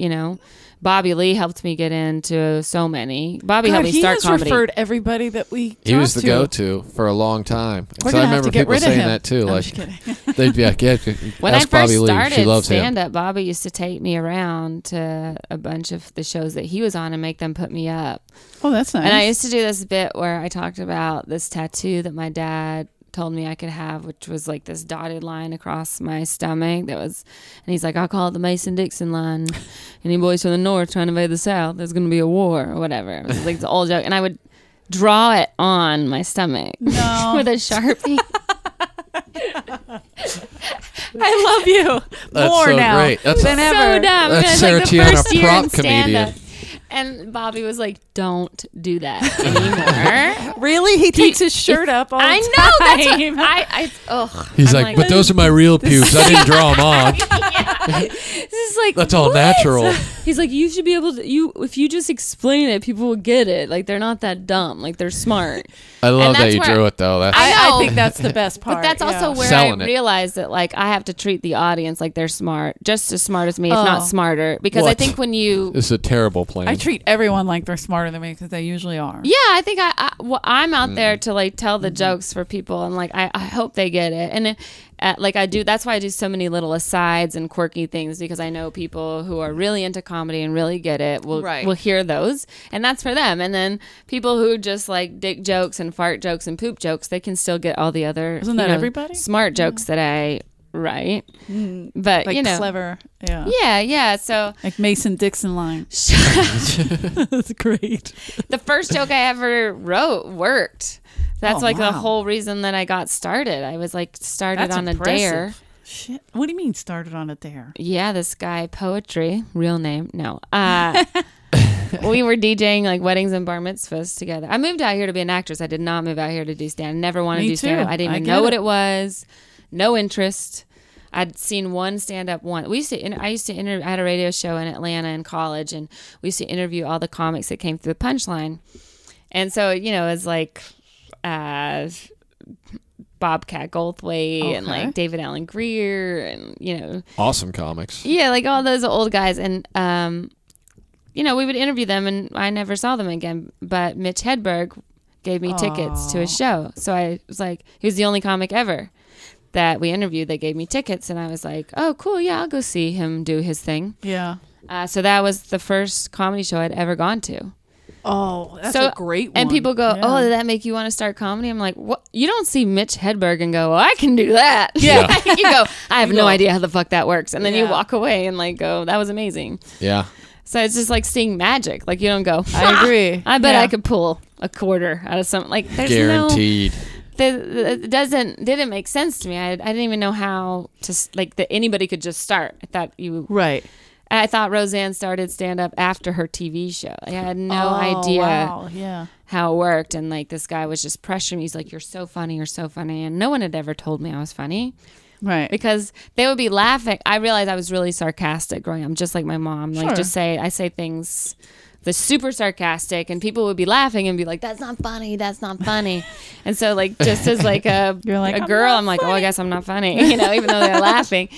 Bobby Lee helped me get into so many. Bobby helped me he start has comedy. referred everybody that we. He was the talked to. go-to for a long time. We're So I gonna have remember to get people rid of saying him. that too. No, I'm Like just kidding. they'd be like, "Yeah, When I ask first Bobby Lee. She started loves him." stand-up, Bobby used to take me around to a bunch of the shows that he was on and make them put me up. Oh, that's nice. And I used to do this bit where I talked about this tattoo that my dad told me I could have, which was like this dotted line across my stomach and he's like, I call it the Mason-Dixon line. Any boys from the north trying to invade the south, there's going to be a war or whatever. It was like the old joke. And I would draw it on my stomach No. with a Sharpie. I love you That's more so now great. That's than So ever. dumb. That's It was Sarah like the Tiana, first year prop in comedian. stand-up. And Bobby was like, don't do that anymore. Really? He takes his shirt up all I the know. That's time. what He's I'm like, but those are my real pubes. I didn't draw them on. This is like, That's all what? natural. He's like, you should be able to, if you just explain it, people will get it. Like, they're not that dumb. Like, they're smart. I love that that's you where- drew it though. That's I know. I think that's the best part. But that's also yeah. where Selling I it. realized that, like, I have to treat the audience like they're smart, just as smart as me, if Oh. not smarter. Because I What? think when you, this is a terrible plan. I treat everyone like they're smarter than me because they usually are. yeah, I think I'm out there Mm. to like tell the jokes for people, and like I hope they get it. And like I do, that's why I do so many little asides and quirky things, because I know people who are really into comedy and really get it will Right. will hear those, and that's for them. And then people who just like dick jokes and fart jokes and poop jokes, they can still get all the other Isn't that everybody? smart jokes that I write. But Like you know, clever. Yeah. yeah. So Like Mason-Dixon line. That's great. the first joke I ever wrote worked. That's Oh, like the wow. whole reason that I got started. I was like started That's on impressive. a dare. Shit. What do you mean started on a dare? Yeah, this guy, Poetry, real name. No. We were DJing like weddings and bar mitzvahs together. I moved out here to be an actress. I did not move out here to do stand. Never wanted Me to do stand up. too. I didn't I even get know what it. it was. No interest. I'd seen one stand up once. I used to interview. I had a radio show in Atlanta in college, and we used to interview all the comics that came through the Punchline. And so, you know, it's like Bobcat Goldthwait and Okay. like David Allen Greer and, you know, Awesome comics. yeah, like all those old guys. And, you know, we would interview them and I never saw them again. But Mitch Hedberg gave me tickets to his show. So I was like, he was the only comic ever that we interviewed that gave me tickets. And I was like, oh, cool. Yeah, I'll go see him do his thing. Yeah. So that was the first comedy show I'd ever gone to. Oh, that's So- a great one. And people go, Yeah. oh, did that make you want to start comedy? I'm like, what? You don't see Mitch Hedberg and go, well, I can do that. Yeah. You go, I have You no go, idea how the fuck that works. And then you Yeah. walk away and like go, that was amazing. Yeah. So it's just like seeing magic. Like you don't go, I agree. I bet Yeah. I could pull a quarter out of some, like there's Guaranteed. it didn't make sense to me. I didn't even know how to, like that anybody could just start. Right. I thought Roseanne started stand up after her TV show. I had no Oh, idea Wow. Yeah. how it worked. And like this guy was just pressuring me. He's like, you're so funny. You're so funny. And no one had ever told me I was funny Right. because they would be laughing. I realized I was really sarcastic growing up, just like my mom. Like Sure. I say things the super sarcastic and people would be laughing and be like, that's not funny. That's not funny. And so like, just as like You're like, a "I'm girl, not I'm like, oh, I funny." guess I'm not funny, you know, even though they're laughing.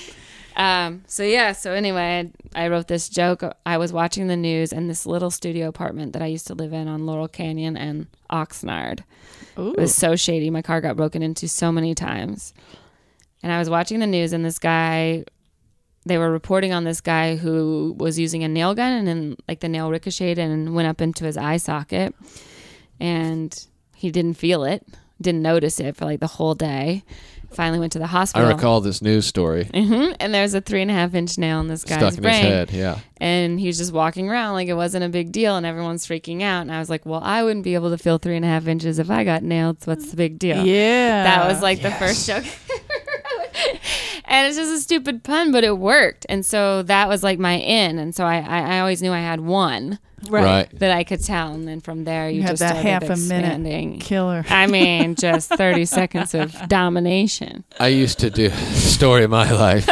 So anyway, I wrote this joke. I was watching the news in this little studio apartment that I used to live in on Laurel Canyon and Oxnard. Ooh. It was so shady. My car got broken into so many times. And I was watching the news and this guy, they were reporting on this guy who was using a nail gun and then like the nail ricocheted and went up into his eye socket. And he didn't feel it, didn't notice it for like the whole day. Finally went to the I hospital. recall this news story. And there's a 3.5-inch nail in this guy's Stuck in brain. his head. Yeah. And he was just walking around like it wasn't a big deal and everyone's freaking out. And I was like, well, I wouldn't be able to feel 3.5 inches if I got nailed. So what's the big deal? Yeah. That was like the first joke. And it's just a stupid pun, but it worked. And so that was like my in. And so I always knew I had one Right. that I could tell. And then from there, you You had just that started half a expanding. minute killer. I mean, just 30 seconds of domination. I used to do story of my life.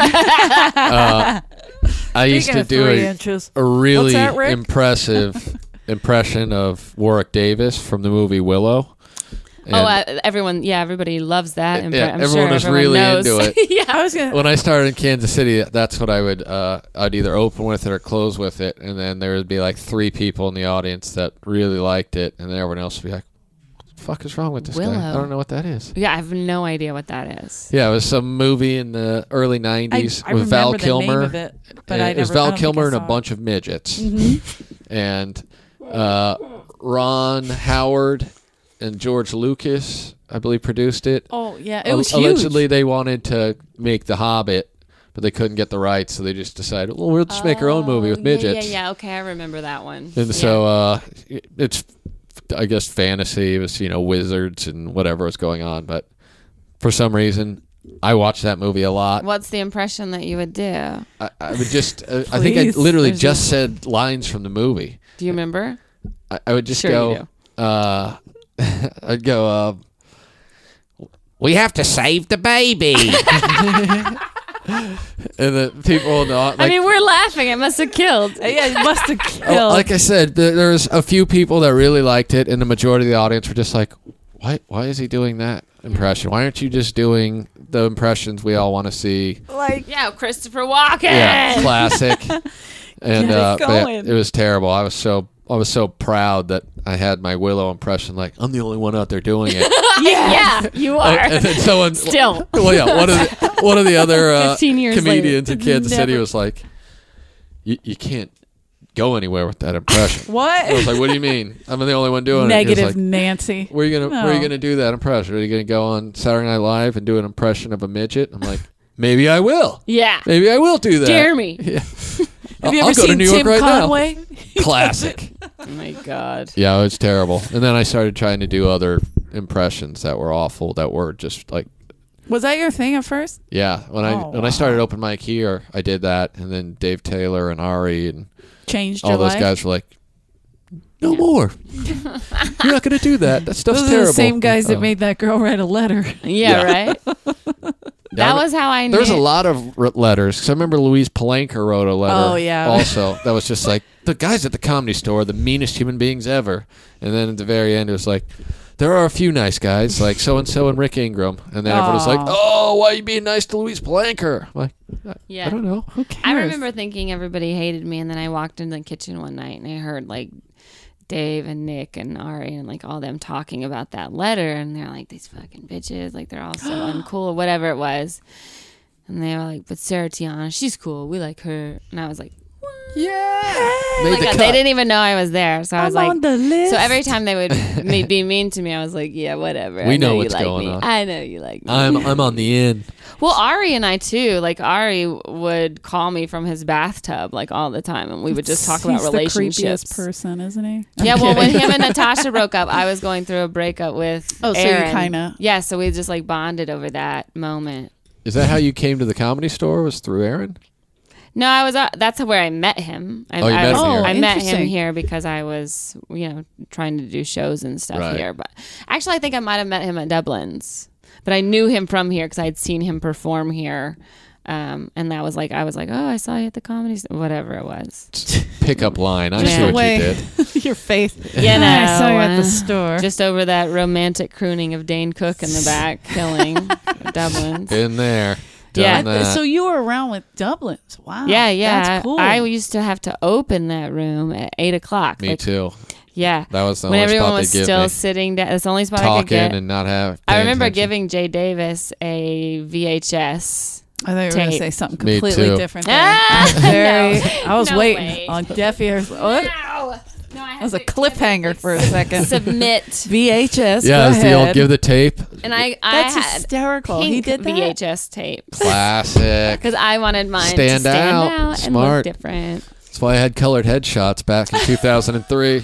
I used Speaking to of do 3 a inches. really that, Rick? impressive impression of Warwick Davis from the movie Willow. And Everybody loves that. And Yeah, I'm everyone sure was everyone really knows. into it. Yeah. I was gonna. when I started in Kansas City, that's what I would I'd either open with it or close with it, and then there would be like 3 people in the audience that really liked it, and then everyone else would be like, "What the fuck is wrong with this guy? Willow. I don't know what that is." Yeah, I have no idea what that is. Yeah, it was some movie in the early '90s I with Val remember the Kilmer. name of it, but And I it was never- I Val don't think Kilmer I and a saw it. bunch of midgets, and Ron Howard and George Lucas, I believe, produced it. Oh yeah, it was Allegedly, huge. they wanted to make The Hobbit, but they couldn't get the rights, so they just decided, well, we'll just make our own movie with midgets. Yeah. Okay, I remember that one. And so it's, I guess, fantasy. It was, wizards and whatever was going on. But for some reason, I watched that movie a lot. What's the impression that you would do? I would just, I think I Please. literally There's just said lines from the movie. Do you remember? I would just Sure you go, I'd go, we have to save the baby. And the people know, I mean, we're laughing. It must have killed. Yeah, it must have killed. like I said, there's a few people that really liked it, and the majority of the audience were just like, why is he doing that impression? Why aren't you just doing the impressions we all want to see? Yeah, Christopher Walken. Yeah, classic. And Get it but going. it was terrible. I was so proud that I had my Willow impression. Like, I'm the only one out there doing it. Yeah, you are. And then someone Still. Well, yeah, one of the other 15 years comedians in later. Kansas City Never- was like, you can't go anywhere with that impression. I was What? like, what do you mean? I'm the only one doing it. Negative He was like, Nancy. where are you No. gonna do that impression? Are you gonna go on Saturday Night Live and do an impression of a midget? I'm like, maybe I will. Yeah. Maybe I will do that. Dare me. Yeah. Have you I'll ever go to seen New York Tim right now. Conway? Classic. Oh my God. Yeah, it was terrible. And then I started trying to do other impressions that were awful, that were just like, Was that your thing at first? yeah. When I started open mic here, I did that, and then Dave Taylor and Ari and Changed all your those life? guys were like, no more. You're not going to do that. That stuff's Those are terrible. the same guys that Oh. made that girl write a letter. Yeah, Yeah. right? That was how I knew. There's a lot of letters. Because I remember Louise Palanker wrote a letter. Oh, yeah. Also, that was just like, the guys at the Comedy Store are the meanest human beings ever. And then at the very end, it was like, there are a few nice guys like so and so and Rick Ingram, and then everyone was like, "Oh, why are you being nice to Louise Palanker?" I'm like, I don't know. Who cares? I remember thinking everybody hated me, and then I walked into the kitchen one night and I heard like Dave and Nick and Ari and like all them talking about that letter, and they're like, these fucking bitches, like they're all so uncool, whatever it was. And they were like, but Sarah Tiana, she's cool. We like her. And I was like, Yeah, like, they didn't even know I was there. So I was like, on the list. so every time they would be mean to me, I was like, yeah, whatever. We I know you what's like going me. on. I know you like me. I'm on the in. Well, Ari and I too. Like Ari would call me from his bathtub like all the time, and we would just talk about relationships. The creepiest person, isn't he? Yeah, well, when him and Natasha broke up, I was going through a breakup with Oh, so you Aaron. kinda- Yeah, so we just like bonded over that moment. Is that how you came to the Comedy Store? Was through Aaron? No, I was. That's where I met him. You met him here. I met him Interesting. here because I was, trying to do shows and stuff Right. here. But actually, I think I might have met him at Dublin's. But I knew him from here because I had seen him perform here. And that was like, I was like, oh, I saw you at the Comedy Store, whatever it was. Pickup line. I Just see the what way- you did. Your face. You know, I saw you at the store. Just over that romantic crooning of Dane Cook in the back, killing Dublin's. In there. Yeah. Done that. So you were around with Dublin's. Wow. Yeah. That's cool. I used to have to open that room at 8:00. Me too. Yeah. That was the When only everyone spot was they give still me. sitting down. That's the only spot I could Talking get. and not have. I paying remember attention. giving Jay Davis a VHS. I thought you were going to tape. say something Me completely too. different. there. Ah, Very. no. I was No waiting way. on deaf ears. What? No, I That was a cliffhanger for a second. Submit. VHS. Yeah, go it's the old ahead. give the tape. And I That's had hysterical. pink He did that. VHS tape Classic. because I wanted mine Stand to stand out. out and Smart. look different. That's why I had colored headshots back in 2003.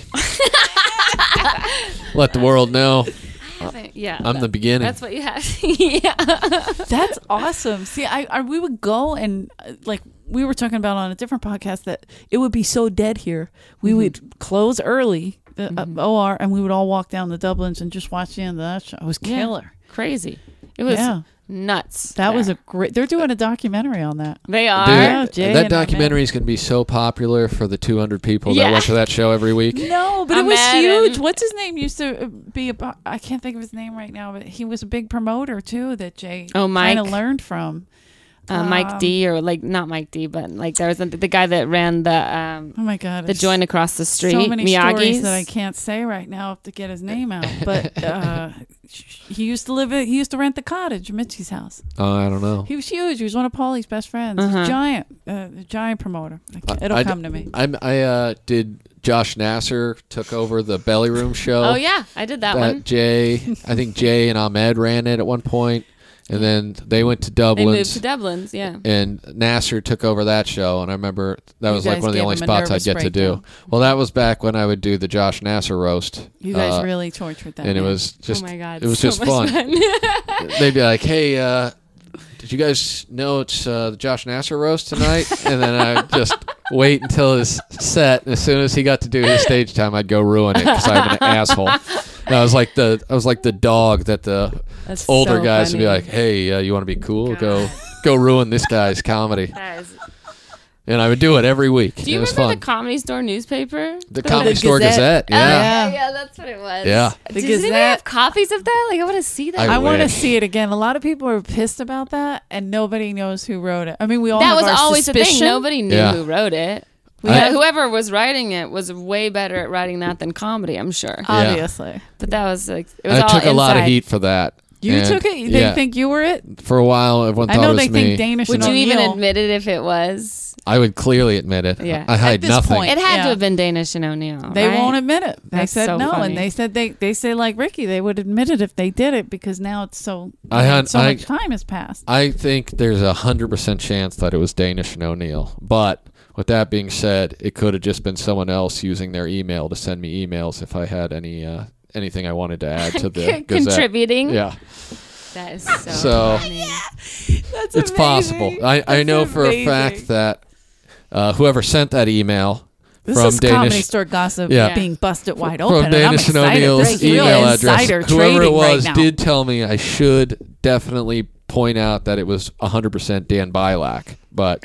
Let the world know Yeah, I'm the beginning. That's what you have. Yeah. That's awesome. See, we would go and like we were talking about on a different podcast that it would be so dead here. We would close early, OR, and we would all walk down the Dublins and just watch the end of that show. It was killer. Crazy. It was Yeah. nuts. That was there. a great. They're doing a documentary on that. They are. Dude, Yeah, Jay that and documentary is going to be so popular for the 200 people that Yeah. went to that show every week. No, but it I'm was mad huge. and- What's his name used to be about? I can't think of his name right now, but he was a big promoter too. That Jay Oh, Mike? kind of learned from. Mike D, or like not Mike D, but like there was the guy that ran the Oh my God! the there's joint across the street. So many Miyagi's. stories that I can't say right now to get his name out. But he used to live. He used to rent the cottage, Mitzi's house. Oh, I don't know. He was huge. He was one of Paulie's best friends. Uh-huh. Giant promoter. It'll come to me. I did. Josh Nasser took over the Belly Room show. Oh yeah, I did that one. I think Jay and Ahmed ran it at one point, and then they went to They Dublin. moved to Dublin's. Yeah. And Nasser took over that show, and I remember that was like guys one of the gave only him a spots I'd nervous get to do. breakdown. Well, that was back when I would do the Josh Nasser roast. You guys really tortured that. and it man. was just, oh my god. it was so just much fun. They'd be like, "Hey, did you guys know it's the Josh Nasser roast tonight?" And then I'd just wait until his set, and as soon as he got to do his stage time, I'd go ruin it because I'm an asshole. And I was like the dog that the That's older so guys would be funny. like, "Hey, you want to be cool? God. Go ruin this guy's comedy." That is- And I would do it every week. Do you it was remember fun. the Comedy Store newspaper? The Comedy Store Gazette. Gazette. Yeah. Yeah, that's what it was. Yeah. The Does anybody Gazette. have copies of that? Like, I want to see that. I I want to wish. see it again. A lot of people are pissed about that, and nobody knows who wrote it. I mean, we all that have was our always the suspicion. thing. Nobody knew Yeah. who wrote it. I- Whoever was writing it was way better at writing that than comedy, I'm sure. Obviously, But that was like, it was I all took a lot of inside. heat for that. you And, took it. They yeah, think you were it. for a while, everyone I thought know it was they me. think Danish. Would and you even O'Neill- admit it if it was? I would clearly admit it. Yeah. I hide At this nothing. point. It had Yeah. to have been Danish and O'Neill. They right? won't admit it. They That's said so no, funny. and they said they say like Ricky, they would admit it if they did it because now it's so I much time has passed. I think there's 100% chance that it was Danish and O'Neill. But with that being said, it could have just been someone else using their email to send me emails if I had anything I wanted to add to the Gazette. Contributing. Yeah. That is So- so funny. That's It's possible. I know for a fact that whoever sent that email This from is Comedy Danish Store gossip Yeah. being busted wide open. from and I'm Danish and excited. O'Neill's This is real email insider address, whoever it trading right was, now. did tell me I should definitely point out that it was 100% Dan Bilak. But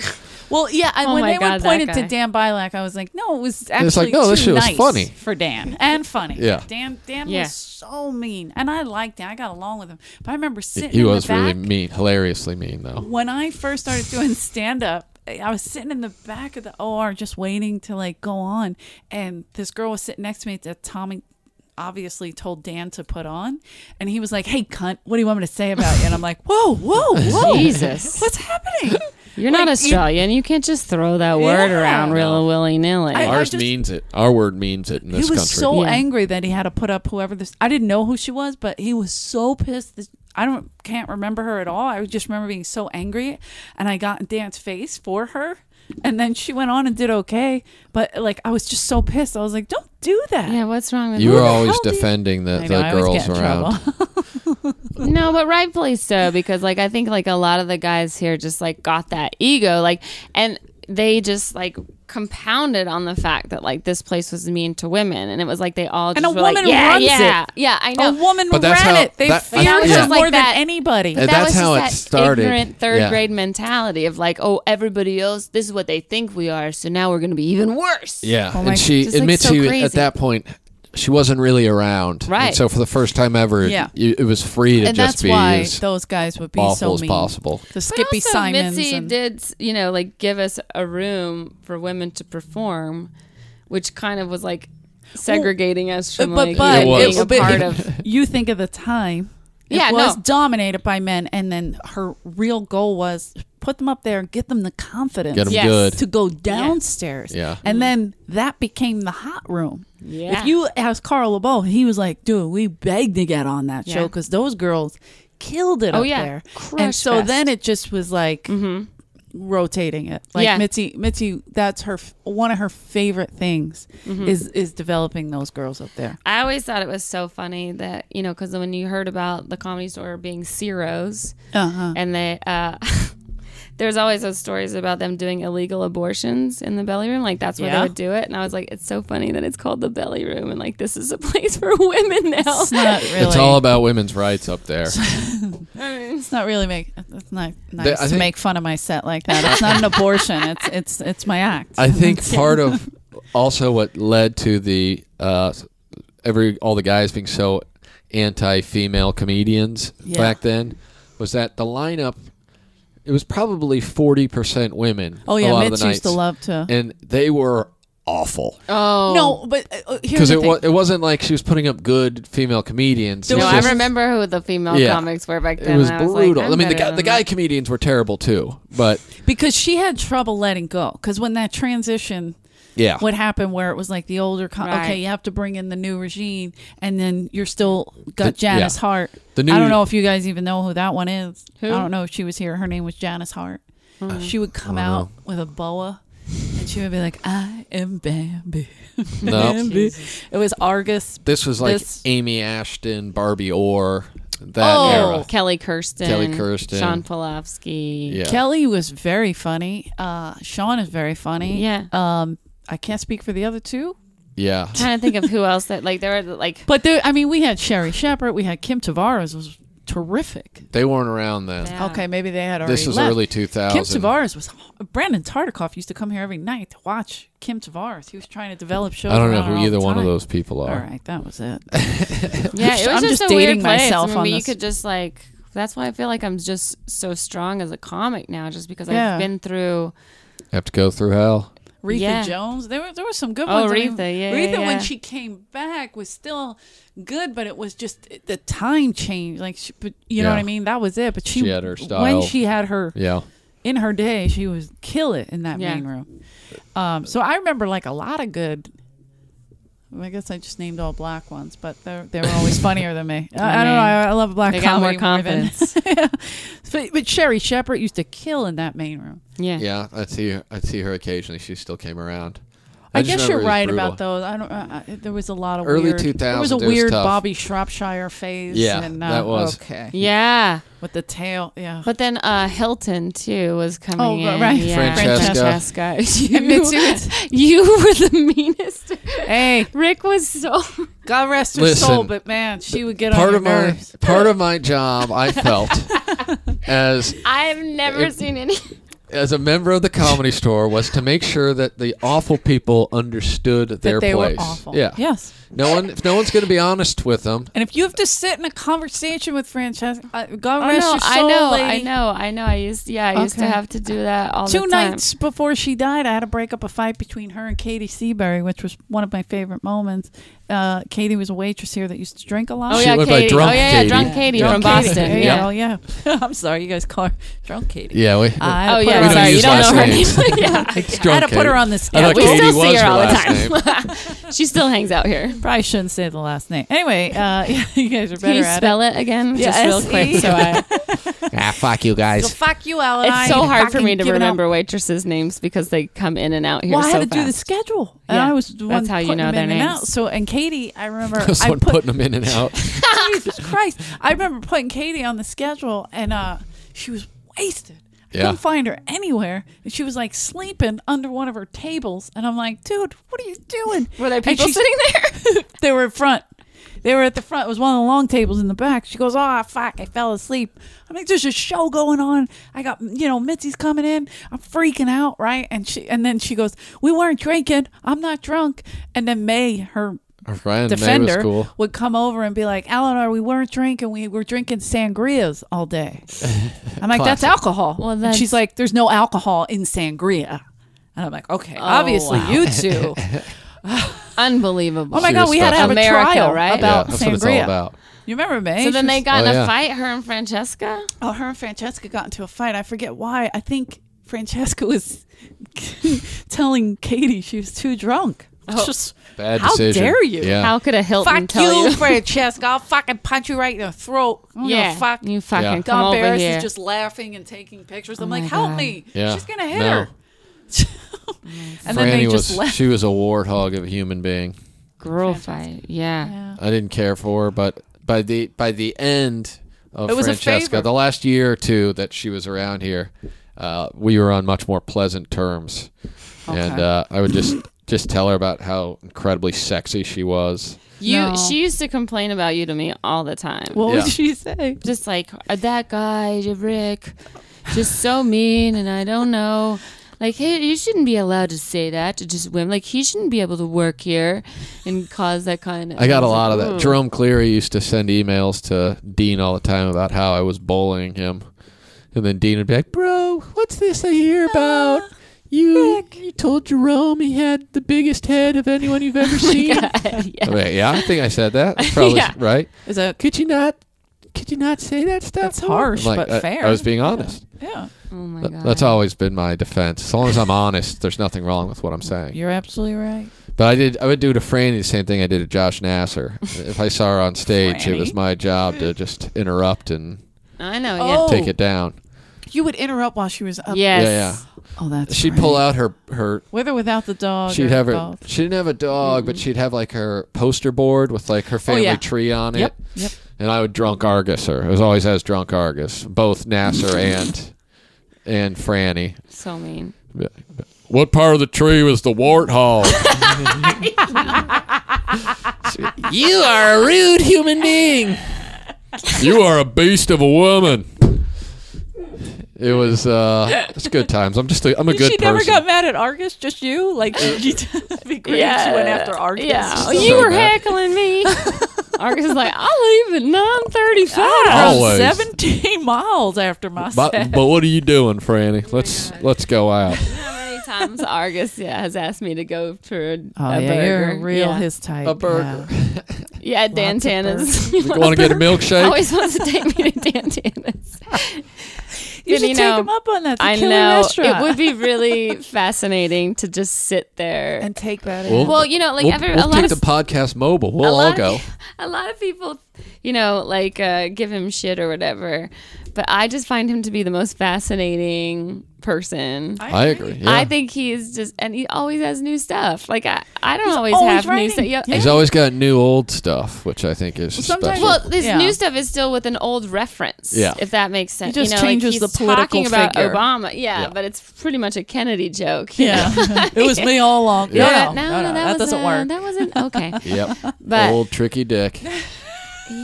Well, yeah, and Oh when my they God, would that point it guy. to Dan Bilak, I was like, no, it was actually It's like, no, this too shit was nice funny. for Dan and funny. Yeah. Dan Yeah. was so mean, and I liked Dan. I got along with him, but I remember sitting He in was the back. really mean, hilariously mean though. When I first started doing stand up, I was sitting in the back of the OR just waiting to like go on, and this girl was sitting next to me that Tommy obviously told Dan to put on, and he was like, "Hey, cunt, what do you want me to say about you?" And I'm like, "Whoa, whoa, whoa, Jesus. what's happening?" You're not Like, Australian. You can't just throw that word Yeah. around real willy-nilly. I Ours just- means it. Our word means it in this He was country. so Yeah. angry that he had to put up whoever this. I didn't know who she was, but he was so pissed. I can't remember her at all. I just remember being so angry, and I got in Dan's face for her, and then she went on and did okay. But like, I was just so pissed. I was like, "Don't do that." yeah, what's wrong with You that? were the always hell do you- defending the I know, I always girls get in around. trouble. No, but rightfully so, because like I think like a lot of the guys here just like got that ego, like, and they just like compounded on the fact that like this place was mean to women, and it was like they all just And a were like, woman yeah, runs yeah, it. yeah, I A know. woman But that's ran how- it. They that- feared that was her just more like than that- anybody. And That that's was how just it that started. ignorant third Yeah. grade mentality of like, oh, everybody else, this is what they think we are, so now we're going to be even worse. Yeah, Oh my- and she just, like, admits so she crazy. at that point she wasn't really around. Right. And so for the first time ever, Yeah. it was free to And just that's be why as those guys would be awful so as mean. possible. The But Skippy also, Simons Mitzi and did, like give us a room for women to perform, which kind of was like segregating us from like It was. being a part of. you think of the time. It Yeah, was no. dominated by men, and then her real goal was put them up there and get them the confidence Get them Yes. good. to go downstairs. Yeah. And then that became the hot room. Yeah. If you ask Carl LeBeau, he was like, dude, we begged to get on that show Yeah. because those girls killed it Oh, up yeah. there. Crush And so fest. then it just was like rotating it. Like Yeah. Mitzi, that's one of her favorite things is developing those girls up there. I always thought it was so funny that, you know, because when you heard about the Comedy Store being Ciro's, Uh-huh. and they, there's always those stories about them doing illegal abortions in the belly room. Like, that's where Yeah. they would do it. And I was like, it's so funny that it's called the belly room. And, like, this is a place for women now. It's not really. It's all about women's rights up there. It's not really it's not nice I to think- make fun of my set like that. It's not an abortion. It's my act. I think part of also what led to the all the guys being so anti-female comedians Yeah. back then was that the lineup, it was probably 40% women. Oh a yeah, lot of Mitch the used to nights. love to. And they were awful Oh. No, but here's because the thing. it wasn't like she was putting up good female comedians. It No, was I just- remember who the female Yeah. comics were back then. It was and I was brutal. Like, I mean, the better guy than that. comedians were terrible too, but Because she had trouble letting go. Because when that transition yeah, what happened where it was like the older Right. okay, you have to bring in the new regime, and then you're still got The- Janice yeah. Hart. The new- I don't know if you guys even know who that one is. Who? I don't know if she was here. Her name was Janice Hart. She would come I don't out with a boa, and she would be like, "I am Bambi." No. Bambi. It was Argus. this was like This- Amy Ashton, Barbie Orr, that Oh. era. Kelly Kirsten. Sean Polofsky. Yeah. Kelly was very funny. Sean is very funny. Yeah. I can't speak for the other two. Yeah. Trying to think of who else that like there were like But there, I mean, we had Sherry Shepard, we had Kim Tavares, was terrific. They weren't around then. Yeah. Okay, maybe they had already This was left. early 2000s. Kim Tavares was. Brandon Tartikoff used to come here every night to watch Kim Tavares. He was trying to develop shows. I don't know around her who all either the one of time. those people are. All right, that was it. yeah, it was I'm just just a dating weird place. myself I mean, on you this. could just like that's why I feel like I'm just so strong as a comic now, just because Yeah. I've been through. Have to go through hell. Retha Yeah. Jones. There were some good Oh, ones. I mean, Retha, yeah, Retha yeah, when yeah. she came back was still good, but it was just the time change. Like, but you know Yeah. what I mean? That was it. But She had her when style. she had her Yeah. in her day, she was kill it in that Yeah. main room. So I remember like a lot of good. I guess I just named all black ones, but they were always funnier than me. I don't know. I love black They got more comedy. confidence. But Sherry Shepard used to kill in that main room. Yeah. Yeah. I'd see her occasionally. She still came around. I just guess remember you're it was right brutal. about those. I don't. There was a lot of Early weird. 2000s, There was a it was weird tough. Bobby Shropshire phase. Yeah, and, that was. okay. Yeah. With the tail, yeah. But then Hilton too was coming Oh, in. right. Yeah. Francesca. And Mitzi, You were the meanest. hey, Rick was so. God rest her Listen, soul, but man, she would get Part on of your my nerves. part of my job, I felt, as I've never seen any. as a member of the Comedy Store was to make sure that the awful people understood their they place. were awful. Yeah. Yes. If no one's going to be honest with them. And if you have to sit in a conversation with Francesca, God Oh, rest no, your soul, I lady. know. I used to Okay. have to do that all the 2 time. nights before she died, I had to break up a fight between her and Katie Seabury, which was one of my favorite moments. Katie was a waitress here that used to drink a lot. Oh She yeah, went by Katie. Drunk Oh yeah, Katie. Drunk Katie Drunk from Katie. Boston. Yeah, Yeah. oh, yeah. I'm sorry, you guys call her Drunk Katie. Yeah, we. Oh put yeah, her We on- don't sorry, you use don't last know her names. name. Yeah. I had to Drunk put her Katie. on the I scale. thought We Katie still see was her her all the last time. name. She still hangs out here. Probably shouldn't say the last name. Anyway, you guys are better Can you at spell it again, Yeah, just real quick? S-E. So Fuck you it. So guys. fuck you, Ellen. it's so hard for me to remember Out. waitresses' names because they come in and out here Well, I so had to do the fast. schedule, and Yeah, I was the one that's how you putting know them their in and names. out. So, and Katie, I remember This I one put putting them in and out. Jesus Christ, I remember putting Katie on the schedule, and she was wasted. Yeah. Couldn't find her anywhere, and she was like sleeping under one of her tables, and I'm like, dude, what are you doing? Were there And people she- sitting there? They were in front. They were at the front. It was one of the long tables in the back. She goes, "Oh fuck, I fell asleep." I'm like, "There's a show going on. I got, Mitzi's coming in. I'm freaking out, right?" And then she goes, "We weren't drinking. I'm not drunk." And then May, her Our friend May was defender, cool. would come over and be like, "Eleanor, we weren't drinking. We were drinking sangrias all day." I'm like, "That's Classic. alcohol." Well, and that's- she's like, "There's no alcohol in sangria." And I'm like, "Okay, obviously wow. you two." Unbelievable. Oh my She God, was we had to have America, a trial right? about Yeah, that's what it's all sangria. about. You remember May? So then She they was- got in Oh, a yeah. fight, her and Francesca? Oh, her and Francesca got into a fight. I forget why. I think Francesca was telling Katie she was too drunk. It's Oh. just, Bad how decision. dare you? Yeah. How could a Hilton Fuck tell you? Francesca. I'll fucking punch you right in the throat. I don't give a Yeah, fuck. you fucking Yeah. come Don over Barris here. is just laughing and taking pictures. I'm my like, help God. me. Yeah. She's going to hit No. her. And then they Franny just left. she was a warthog of a human being. Girl fight. Yeah. Yeah. I didn't care for her, but by the end of It was a Francesca, favor. the last year or two that she was around here, we were on much more pleasant terms, and Okay. I would just tell her about how incredibly sexy she was. No. She used to complain about you to me all the time. What Yeah. would she say? Just like, that guy, Rick, just so mean, and I don't know. Like, hey, you shouldn't be allowed to say that to just women. Like, he shouldn't be able to work here and cause that kind of... I got a lot of that. Ooh. Jerome Cleary used to send emails to Dean all the time about how I was bullying him, and then Dean would be like, "Bro, what's this I hear about? You told Jerome he had the biggest head of anyone you've ever seen." Yeah. I mean, yeah, I think I said that. That's probably Yeah. right. Is that Could you not say that stuff? That's more? harsh, I'm like, but fair. I was being honest. yeah. Oh, my Th- God. That's always been my defense. As long as I'm honest, there's nothing wrong with what I'm saying. You're absolutely right. But I would do to Franny the same thing I did to Josh Nasser. If I saw her on stage, it was Franny? my job to just interrupt and I know, Oh. take it down. You would interrupt while she was up. yeah. Yes. Yeah, Oh, that's She'd right. pull out her. With or without the dog. She'd or have her. both. She didn't have a dog, but she'd have like her poster board with like her family yeah. tree on it. Yep. Yep. And I would drunk Argus her. It was always as drunk Argus, both Nasser and Franny. So mean. What part of the tree was the warthog? You are a rude human being. You are a beast of a woman. It was it's good times. I'm a good She person. never got mad at Argus, just you? Like, it'd be great if she went after Argus. Yeah. Still You so were bad. heckling me. Argus is like, I'll leave at 9:35. I drove Always. 17 miles after my set. But what are you doing, Franny? Let's go out. How many times Argus has asked me to go for a Oh, burger? yeah, you're real Yeah. his type. A burger. Yeah, Dan Lots of Tana's. You want to get a milkshake? Always wants to take me to Dan Tana's. You And, should take him up on that. It's a I killer know. restaurant. It would be really fascinating to just sit there. And take that Well, in. Well, you know, like we'll a we'll lot take of the podcast mobile. We'll all go. A lot of people, like give him shit or whatever, but I just find him to be the most fascinating person. I agree. Yeah. I think he's just, and he always has new stuff. Like I don't always always have new writing. stuff. Yeah. He's always got new old stuff, which I think is sometimes- special. Well, this Yeah. new stuff is still with an old reference. Yeah. If that makes sense. He just like changes he's the political talking about figure. Obama. Yeah, Yeah. but it's pretty much a Kennedy joke. you yeah. know? It was me all along. Yeah. No, that was, doesn't work. That wasn't okay. Yep. But Old tricky dick. yeah,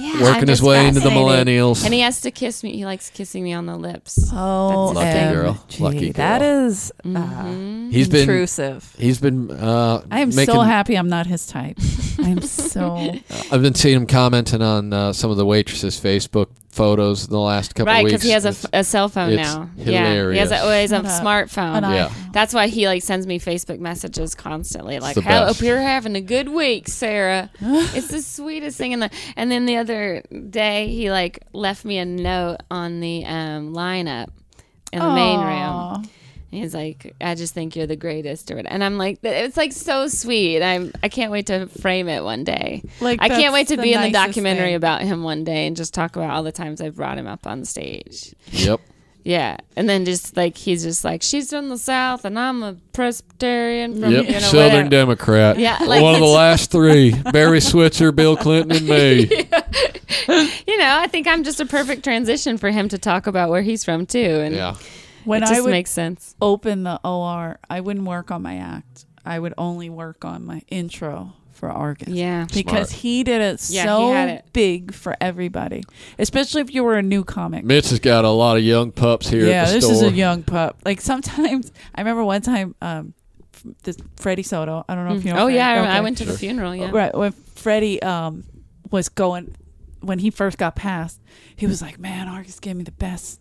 Yeah, Working I'm his just way into the fascinated. millennials. And he has to kiss me. He likes kissing me on the lips. Oh, Lucky girl. Lucky That girl. is He's been intrusive. He's been I am making, so happy I'm not his type. I'm so. I've been seeing him commenting on some of the waitresses' Facebook photos in the last couple Right, of weeks. because he has a cell phone it's now. Yeah, he has a hilarious. smartphone. Yeah. That's why he like sends me Facebook messages constantly, like, the "Hope best. you're having a good week, Sarah." It's the sweetest thing. And then the other day, he like left me a note on the lineup in the main room. Aw. He's like, "I just think you're the greatest," or whatever. And I'm like, it's like so sweet. I can't wait to frame it one day. Like, I can't that's wait to the be in the nicest documentary thing. about him one day and just talk about all the times I've brought him up on stage. Yep. Yeah, and then just like he's just like, she's from the South and I'm a Presbyterian from Yep. you know, Southern whatever. Democrat. Yeah, like one of the it's- last three: Barry Switzer, Bill Clinton, and me. You know, I think I'm just a perfect transition for him to talk about where he's from too, and Yeah. When it I just would makes sense. open the OR, I wouldn't work on my act. I would only work on my intro for Argus. Yeah, Because Smart. he did it Yeah, so he had it. big for everybody, especially if you were a new comic. Mitch has got a lot of young pups here Yeah, at the this store. is a young pup. Like sometimes, I remember one time, this Freddie Soto. I don't know if you know. Oh Freddie. yeah, I Okay. went to the funeral. Yeah, Right when Freddie was going, when he first got passed, he was like, "Man, Argus gave me the best,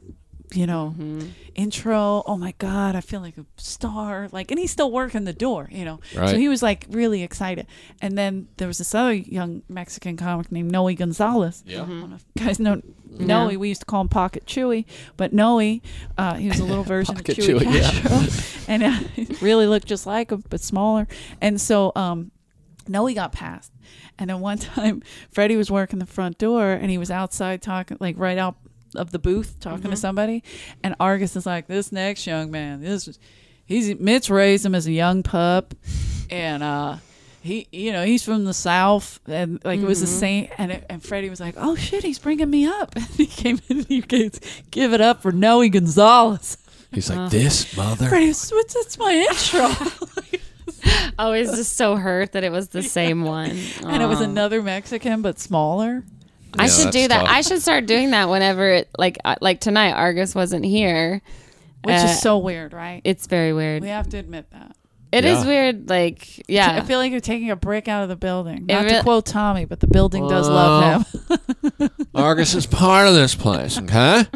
intro. Oh my God, I feel like a star." Like, and he's still working the door, Right. So he was like really excited. And then there was this other young Mexican comic named Noe Gonzalez. Yeah. I don't know if you guys know Noe. We used to call him Pocket Chewy, but Noe, he was a little version Pocket of Chewy Chewy, yeah. Castro, and he really looked just like him, but smaller. And so Noe got passed. And then one time, Freddie was working the front door, and he was outside talking, like right out of the booth, talking to somebody. And Argus is like, "This next young man, Mitch raised him as a young pup, and he's from the South, and like it was the same." And Freddie was like, "Oh shit, he's bringing me up." And he came in, and he goes, "Give it up for Noe Gonzalez." He's like, this mother. Freddie was, "That's my intro." I was just so hurt that it was the same one, And it was Aw. another Mexican, but smaller. I Yeah, should that's do that. tough. I should start doing that whenever it like tonight. Argus wasn't here, Which Uh, is so weird, right? It's very weird. We have to admit that. It is Yeah. weird. Like, I yeah, feel like you're taking a brick out of the building. It Not to really- quote Tommy, but the building does love him. Argus is part of this place, okay?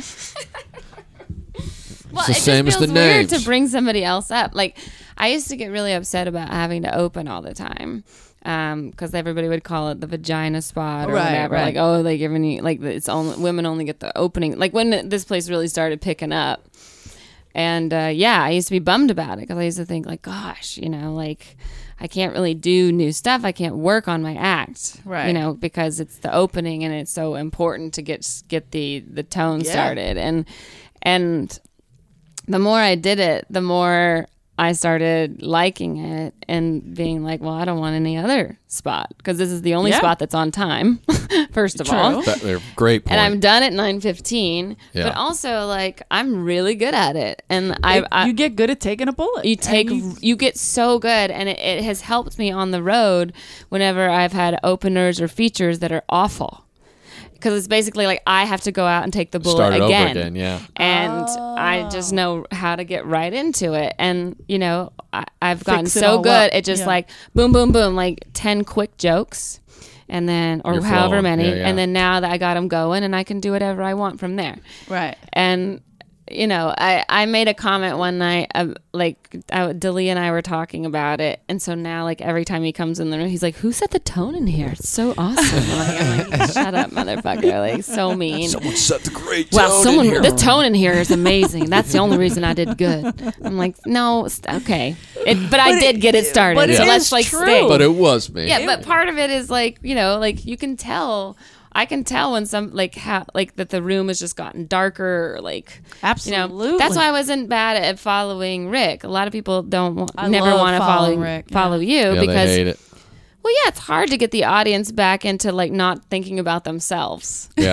well, the it same as just the feels weird names. to bring somebody else up. Like, I used to get really upset about having to open all the time. Because everybody would call it the vagina spot or Right, whatever. right. Like, oh, they giving you like it's only women only get the opening. Like when this place really started picking up, and I used to be bummed about it because I used to think like, gosh, like I can't really do new stuff. I can't work on my act, Right. Because it's the opening and it's so important to get the tone Yeah. started. And the more I did it, the more I started liking it and being like, well, I don't want any other spot because this is the only Yeah. spot that's on time, first of True. all. They're great point. And I'm done at 9:15, Yeah. but also like I'm really good at it, and You get good at taking a bullet. you take And you get so good, and it has helped me on the road whenever I've had openers or features that are awful. Because it's basically like I have to go out and take the bullet Start it again. over again, yeah. And I just know how to get right into it. And, I've gotten Fix it so all good. up. It just Yeah. like boom, boom, boom, like 10 quick jokes. And then, or You're however flowing. many. Yeah, yeah. And then now that I got them going and I can do whatever I want from there. right. And I made a comment one night, Dalia and I were talking about it, and so now like every time he comes in the room, he's like, "Who set the tone in here? It's so awesome!" I'm like, "Shut up, motherfucker!" Like so mean. Someone set the great Well, the tone in here is amazing. That's the only reason I did good. I'm like, no, okay, but I did get it started. but it so is let's like true. stay. But it was me. Yeah, but part of it is like like you can tell. I can tell when some that the room has just gotten darker, or like Absolutely. That's why I wasn't bad at following Rick. A lot of people I never love want to following Rick, yeah. follow you Yeah, because they hate it. well, yeah, it's hard to get the audience back into like not thinking about themselves. Yeah.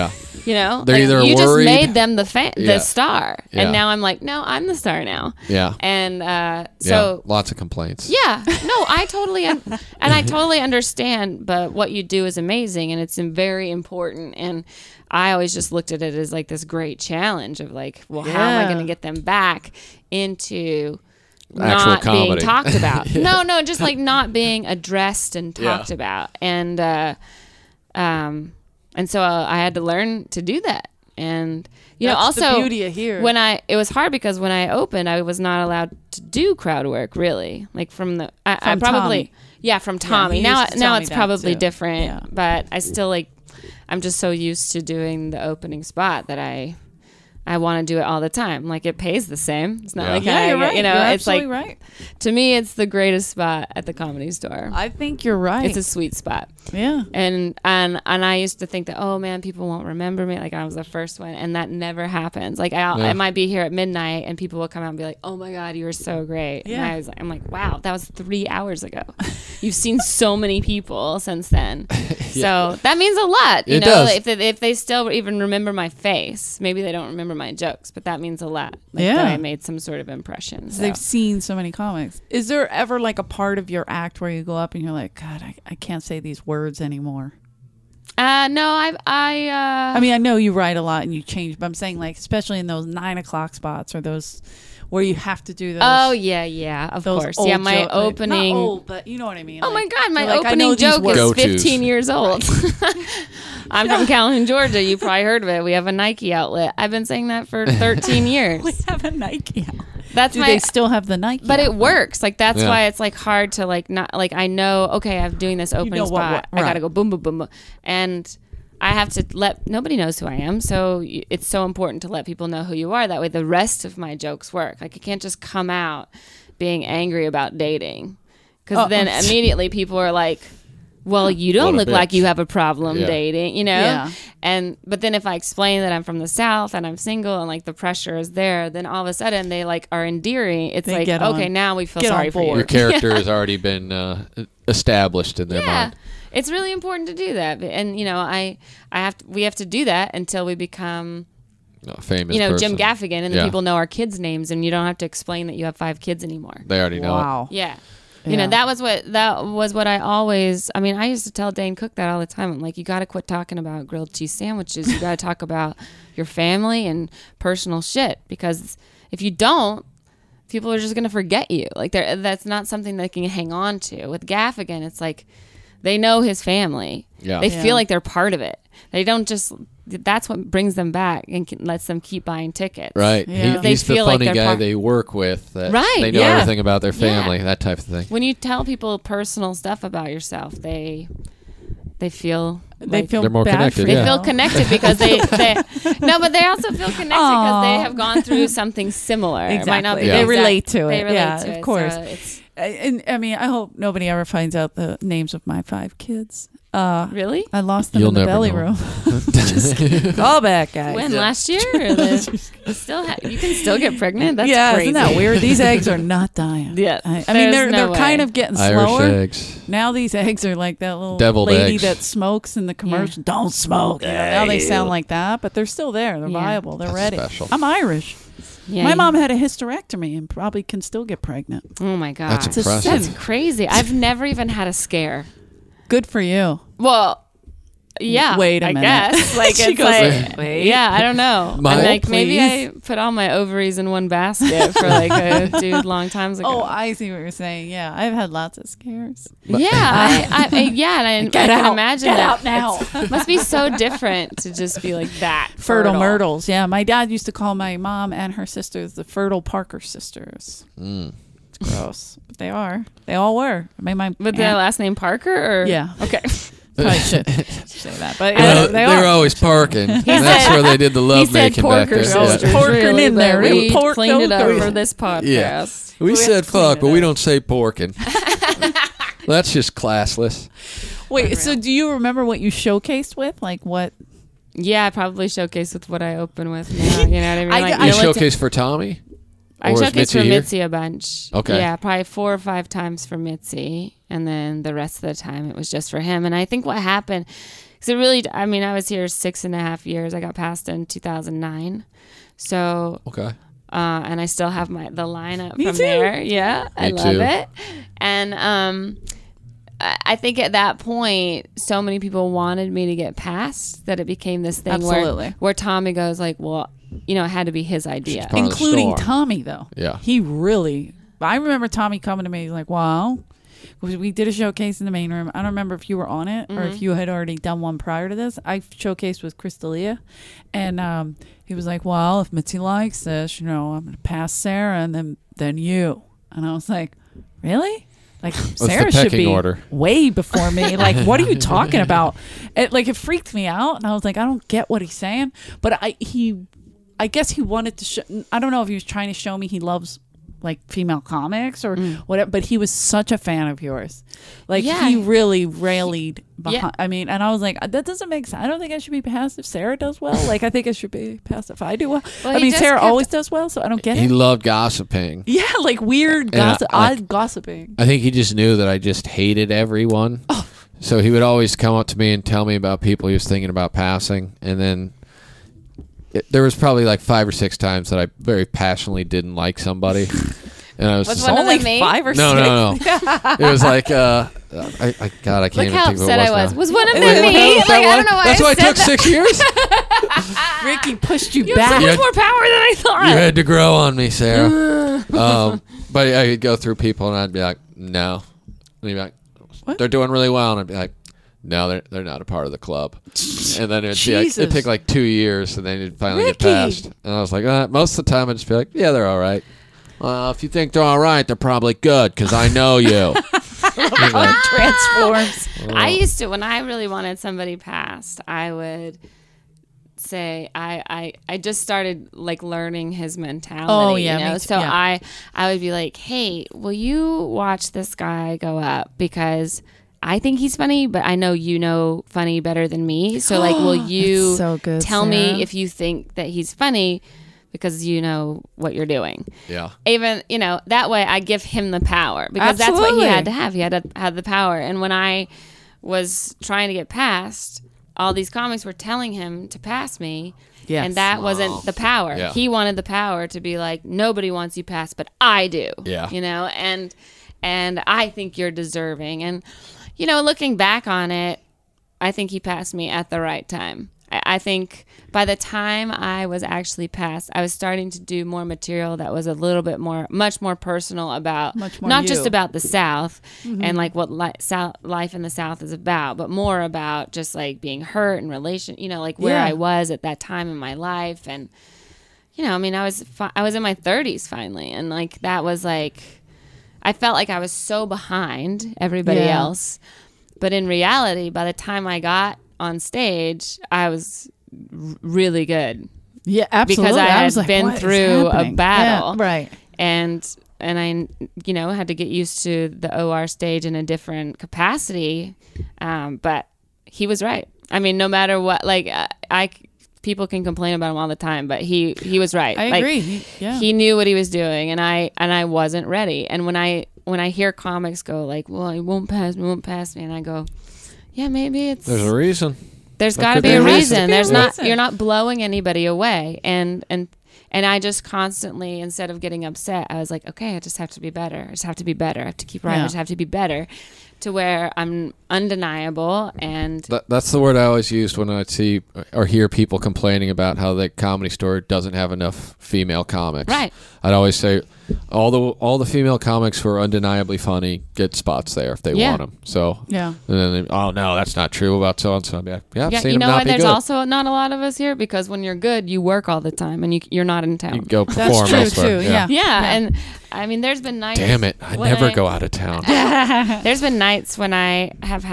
You know, They're either you just worried- made them the Yeah. star, Yeah. and now I'm like, no, I'm the star now. Yeah. And Yeah. so Lots of complaints. yeah, no, I totally and I totally understand. But what you do is amazing, and it's very important. And I always just looked at it as like this great challenge of like, well, how am I Yeah. going to get them back into Actual not being comedy. talked about? No, just like not being addressed and Yeah. talked about. And so I had to learn to do that. And you know, That's also the beauty of here. it was hard because when I opened, I was not allowed to do crowd work really. Like from the I From probably Tommy. yeah from Tommy. he now used to tell me it's that, probably too. different, Yeah. but I still like I'm just so used to doing the opening spot that I want to do it all the time. Like it pays the same. It's not Yeah. like yeah, you're right. you know, You're it's like absolutely right. to me it's the greatest spot at the Comedy Store. I think you're right. It's a sweet spot. yeah. And I used to think that, oh man, people won't remember me, like I was the first one, and that never happens. Like I might be here at midnight and people will come out and be like, oh my god, you were so great. Yeah. And I'm like, wow, that was 3 hours ago. You've seen so many people since then. So that means a lot. You It know, does. if they still even remember my face, maybe they don't remember my jokes, but that means a lot. Like Yeah. that I made some sort of impression. So. They've seen so many comics. Is there ever like a part of your act where you go up and you're like, God, I can't say these words anymore? No, I mean, I know you write a lot and you change, but I'm saying like, especially in those 9 o'clock spots or those where you have to do those. Oh yeah, of those course. old Yeah, my joke- opening. Not old, but you know what I mean. Oh my Like, God, my you're like, I know opening these joke words. is Go-tos. 15 years old. I'm from Calhoun, Georgia. You probably heard of it. We have a Nike outlet. I've been saying that for 13 years. We have a Nike out. That's Do my. they still have the Nike? But it out? works. Like that's Yeah. why it's like hard to like not like I know. Okay, I'm doing this opening know what- spot. what- I gotta right. go boom, boom, boom, boom, and I have to let nobody knows who I am. So it's so important to let people know who you are. That way, the rest of my jokes work. Like I can't just come out being angry about dating, because Oh. then immediately people are like, well, you don't What a look like bitch. you have a problem Yeah. dating, you know? Yeah. But then if I explain that I'm from the South and I'm single and like the pressure is there, then all of a sudden they like are endearing. It's They like, get on- okay, now we feel get on sorry for you. board. Your character has already been established in their Yeah. mind. It's really important to do that. And, you know, we have to do that until we become, A famous you know, person. Jim Gaffigan, and Yeah. then people know our kids' names and you don't have to explain that you have 5 kids anymore. They already know it. Wow. Yeah. You Yeah. know, that was what I always, I mean, I used to tell Dane Cook that all the time. I'm like, you got to quit talking about grilled cheese sandwiches. You got to talk about your family and personal shit, because if you don't, people are just going to forget you. Like that's not something they can hang on to. With Gaffigan, it's like they know his family. Yeah. They Yeah. feel like they're part of it. They don't just, that's what brings them back and lets them keep buying tickets. Right. Yeah. They He's the feel like funny they're guy part- they work with. That Right, They know yeah. everything about their family, that type of thing. When you tell people personal stuff about yourself, they feel They like- feel They're more bad connected, for they you. yeah. feel connected because they no, but they also feel connected because they have gone through something similar. It might not be Exactly. the They exact- relate to They it. relate Yeah, to of it. course. So it's And I mean, I hope nobody ever finds out the names of my 5 kids. really I lost them You'll in the never belly know. room. Call back, guys. when last year. Or you can still get pregnant. That's yeah, crazy. isn't that weird? These eggs are not dying. Yeah, I mean there's they're no kind way. of getting Irish slower. eggs. Now these eggs are like that little Deviled lady eggs. that smokes in the commercial. Don't smoke. You know, now they sound like that, but they're still there. They're Yeah. viable. They're That's ready. special. I'm Irish. Yeah, My you- mom had a hysterectomy and probably can still get pregnant. Oh my god, That's impressive. That's crazy. I've never even had a scare. Good for you. Well, yeah. Wait a I minute. guess. Like She it's goes, like, "Wait." yeah, I don't know. My- I'm like maybe Please. I put all my ovaries in one basket for like a dude long times ago. Oh, I see what you're saying. Yeah, I've had lots of scares. yeah, yeah, and I Get can out. imagine Get that. out now. It must be so different to just be like that. Fertile Myrtles. Yeah, my dad used to call my mom and her sisters the Fertile Parker sisters. Mm. It's gross, but they are. They all were. I mean, my With their aunt- last name Parker, or Yeah. Okay. probably should say that, but Well, they were are. always parking. And that's said- where they did the He love said making back Porker there. sisters, Porking really, in but there. We Pork, cleaned it don't up do for it. this podcast. Yeah. We have said to clean fuck, it but we up. don't say porking. That's just classless. Wait, so do you remember what you showcased with? Like what? Yeah, I probably showcase with what I open with now. You know what I mean? I- Like, I You Milita- showcase for Tommy? I Or is showcased Mitzi for here? Mitzi a bunch. Okay. Yeah, probably 4 or 5 times for Mitzi, and then the rest of the time it was just for him. And I think what happened, Because it really, I mean, I was here 6.5 years. I got passed in 2009. So, Okay. and I still have the lineup Me from too. there. Yeah, I Me love too. it. And I think at that point, so many people wanted me to get passed that it became this thing Absolutely. where Tommy goes like, well, you know, it had to be his idea. Part of the Including storm. Tommy, though. Yeah. He really, I remember Tommy coming to me, he's like, wow. We did a showcase in the main room. I don't remember if you were on it or if you had already done one prior to this. I showcased with Crystalia. And he was like, well, if Mitzi likes this, you know, I'm going to pass Sarah and then you. And I was like, really? Like, Sarah the should pecking be order? way before me. Like, what are you talking about? It freaked me out. And I was like, I don't get what he's saying. But I guess he wanted to I don't know if he was trying to show me he loves like female comics or whatever, but he was such a fan of yours. Like Yeah. he really rallied behind. Yeah. I mean, and I was like, that doesn't make sense. I don't think I should be passed if Sarah does well. Like I think I should be passed if I do well. Well, I he mean, just Sarah kept- always does well, so I don't get He it. loved gossiping. Yeah, like weird And gossip, I- odd gossiping. I think he just knew that I just hated everyone. Oh. So he would always come up to me and tell me about people he was thinking about passing. And then there was probably like 5 or 6 times that I very passionately didn't like somebody. And I was What's just one like, of Only them me? 5 or 6. no. It was like, God, I can't Look even how think of upset what I it was. was. Was one of It them was- me? That Like, I one? don't know why That's why I it said took that. 6 years. Ricky pushed you You have so back. Yeah. much more power than I thought. You had to grow on me, Sarah. But I could go through people and I'd be like, no. And he'd be like, What? they're doing really well. And I'd be like, no, they're not a part of the club. And then it'd Jesus. take like 2 years and then you'd finally Ricky. get passed. And I was like, most of the time I'd just be like, yeah, they're all right. If you think they're all right, they're probably good because I know you. He's like, Transforms. I used to, when I really wanted somebody passed, I would say I just started like learning his mentality. Oh, yeah, you know? me too, So yeah. I would be like, hey, will you watch this guy go up because I think he's funny, but I know you know funny better than me. So like, will you That's so good, tell Sarah. me if you think that he's funny because you know what you're doing. yeah. Even, you know, that way I give him the power because that's what he Absolutely. had to have. He had to have the power. And when I was trying to get passed, all these comics were telling him to pass me. Yes. And that wasn't the power. Yeah. He wanted the power to be like, nobody wants you passed, but I do. Yeah. You know, and I think you're deserving. And, you know, looking back on it, I think he passed me at the right time. I think by the time I was actually passed, I was starting to do more material that was a little bit much more personal about, Much more not you. just about the South and like what life in the South is about, but more about just like being hurt and relation, you know, like where Yeah. I was at that time in my life. And, you know, I mean, I was in my 30s finally. And like, that was like, I felt like I was so behind everybody Yeah. else. But in reality, by the time I got on stage, I was really good. Yeah, absolutely. Because I was had like, been what is through a happening? battle. Yeah, right. And I, you know, had to get used to the OR stage in a different capacity. But he was right. I mean, no matter what, like people can complain about him all the time, but he was right. I Like, agree. Yeah. he knew what he was doing, and I wasn't ready. And when I hear comics go like, well, he won't pass me, and I go, yeah, maybe it's There's a reason. there's That got to could be be a a reason. reason. There has There's to be a not reason. you're not blowing anybody away. And I just constantly, instead of getting upset, I was like, okay, I just have to be better. I just have to be better. I have to keep writing. Yeah. I just have to be better, to where I'm undeniable. And That's the word I always used when I'd see or hear people complaining about how the Comedy Store doesn't have enough female comics. Right. I'd always say all the female comics who are undeniably funny get spots there if they Yeah. want them. So Yeah. and then oh no, that's not true about so and so. I'd be like, yeah, I've yeah, seen you them know not what? be There's good. also not a lot of us here, because when you're good, you work all the time, and you're not in town. You can go That's perform true elsewhere. too. Yeah. Yeah, and I mean, there's been nights. Damn it! I when never go out of town. There's been nights when I've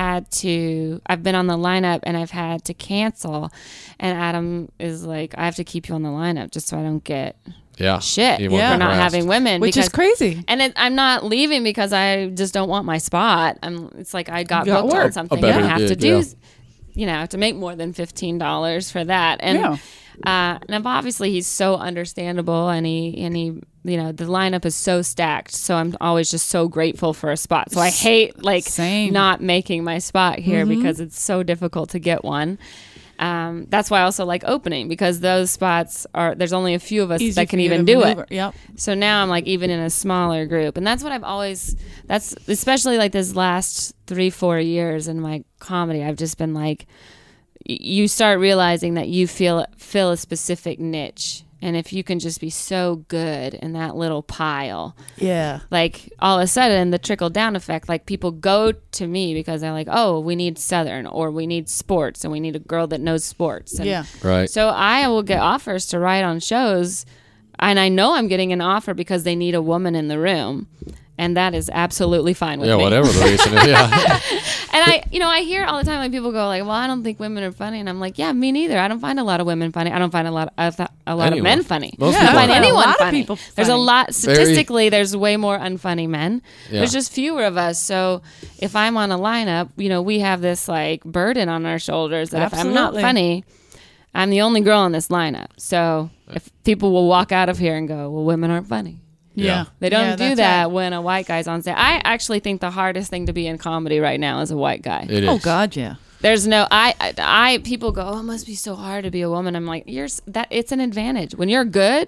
been on the lineup and I've had to cancel, and Adam is like, I have to keep you on the lineup just so I don't get Yeah, shit You for won't get not harassed. having women. Which is crazy. And I'm not leaving because I just don't want my spot. It's like I got You got booked on work. something. A better I have to gig, do, yeah. you know, to make more than $15 for that. And Yeah. and obviously he's so understandable, and he you know, the lineup is so stacked. So I'm always just so grateful for a spot. So I hate like Same. not making my spot here because it's so difficult to get one. That's why I also like opening, because those spots there's only a few of us Easy that can for you to even do maneuver. it. Yep. So now I'm like even in a smaller group. And that's what that's especially like this last 3-4 years in my comedy, I've just been like, you start realizing that you fill a specific niche. And if you can just be so good in that little pile, Yeah. like all of a sudden the trickle down effect, like people go to me because they're like, oh, we need Southern, or we need sports, and we need a girl that knows sports. And Yeah. Right. so I will get offers to write on shows, and I know I'm getting an offer because they need a woman in the room. And that is absolutely fine with Yeah, me. whatever the reason is. Yeah. And I hear all the time, like, people go like, well, I don't think women are funny. And I'm like, yeah, me neither. I don't find a lot of women funny. I don't find a lot of Anyone. men funny. Most I people don't find are. anyone A lot of funny. people There's a funny. lot, statistically, there's way more unfunny men. Yeah. There's just fewer of us. So if I'm on a lineup, we have this like burden on our shoulders that if I'm not Absolutely. funny, I'm the only girl in this lineup. So if people will walk out of here and go, well, women aren't funny. Yeah. They don't Yeah, do that's that right. when a white guy's on stage. I actually think the hardest thing to be in comedy right now is a white guy. It is. Oh God, yeah. There's no people go, oh, it must be so hard to be a woman. I'm like, it's an advantage. When you're good,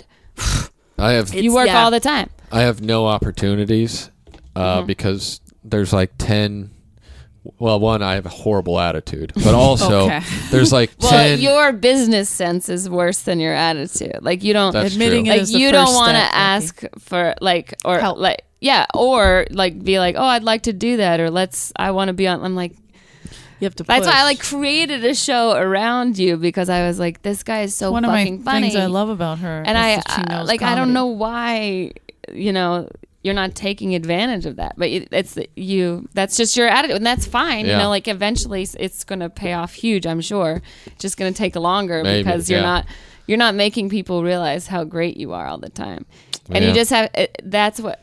I have you work all the time. I have no opportunities Mm-hmm. because there's like 10. Well, one, I have a horrible attitude, but also Okay. there's like Well, 10. your business sense is worse than your attitude. Like you don't That's Admitting true. it like is the you first don't want to step, Becky. ask for like or Help. like yeah, or like be like, "Oh, I'd like to do that," or I want to be on. I'm like, You have to. that's why I push. like created a show around you, because I was like, this guy is so one of my fucking funny. things I love about her. And is that she knows like I don't comedy. know why you're not taking advantage of that, but that's just your attitude, and that's fine. Yeah. Like eventually it's going to pay off huge, I'm sure. Just going to take longer Maybe, because yeah. you're not making people realize how great you are all the time. And Yeah. you just have that's what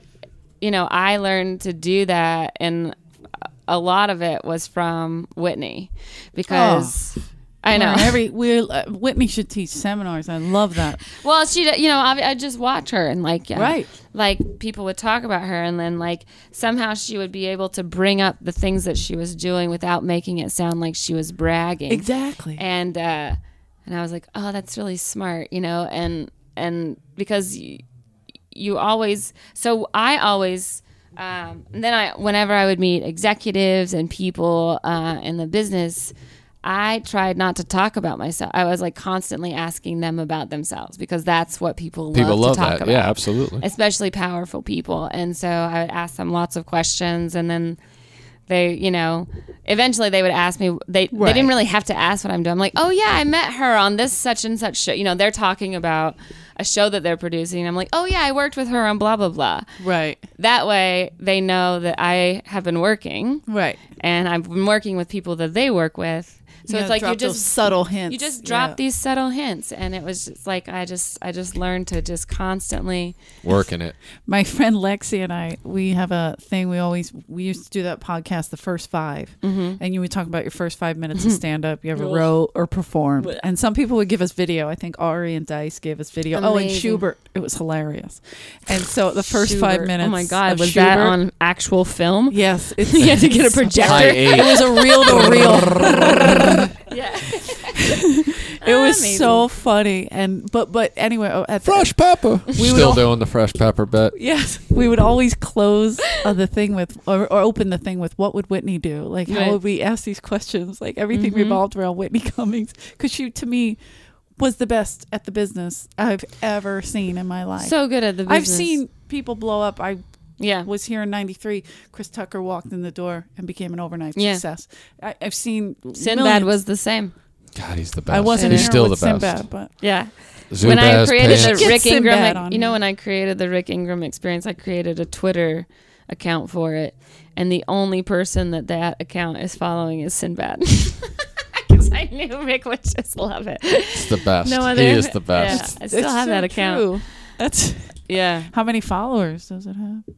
I learned to do that, and a lot of it was from Whitney, because I know. Whitney should teach seminars. I love that. Well, she, I just watch her, and Right. like people would talk about her, and then like somehow she would be able to bring up the things that she was doing without making it sound like she was bragging. Exactly. And I was like, oh, that's really smart, and because you always, so I always, and then whenever I would meet executives and people in the business, I tried not to talk about myself. I was like constantly asking them about themselves, because that's what people love to talk that. about. Yeah, absolutely. Especially powerful people. And so I would ask them lots of questions, and then they, eventually they would ask me, they didn't really have to ask what I'm doing. I'm like, oh yeah, I met her on this such and such show. They're talking about a show that they're producing. I'm like, oh yeah, I worked with her on blah, blah, blah. Right. That way they know that I have been working, Right. and I've been working with people that they work with. So it's like you drop those just subtle hints. you just drop Yeah. these subtle hints, and it was just like I just learned to just constantly. Working it. My friend Lexi and I, we have a thing. We used to do that podcast, The First Five, and you would talk about your first 5 minutes of stand up you ever wrote or performed. And some people would give us video. I think Ari and Dice gave us video. Oh, and Amazing. Schubert, it was hilarious. And so the first 5 Schubert. minutes. Oh my God, of was that Schubert- on actual film? Yes, it's, You had to get a projector. High eight. It was a reel to reel. Yeah. It was Amazing. so funny. And but anyway, at the, Fresh pepper. would Still all- doing the fresh pepper bet. yes, we would always close the thing with, or open the thing with, what would Whitney do? Like, how Right. would we ask these questions? Like, everything revolved around Whitney Cummings, because she, to me, was the best at the business I've ever seen in my life. So good at the business. I've seen people blow up. I Yeah. was here in '93. Chris Tucker walked in the door and became an overnight Yeah. success. I've seen Sinbad millions. was the same. God, he's the best. I wasn't He's in still here the with best. Sinbad, but Yeah. Zubaz, When I created Pants. the Get Rick Ingram, Sinbad on here. when I created the Rick Ingram Experience, I created a Twitter account for it, and the only person that account is following is Sinbad. Because I knew Rick would just love it. It's the best. No other. He is the best. Yeah, I still it's have so that account. true. That's Yeah. how many followers does it have?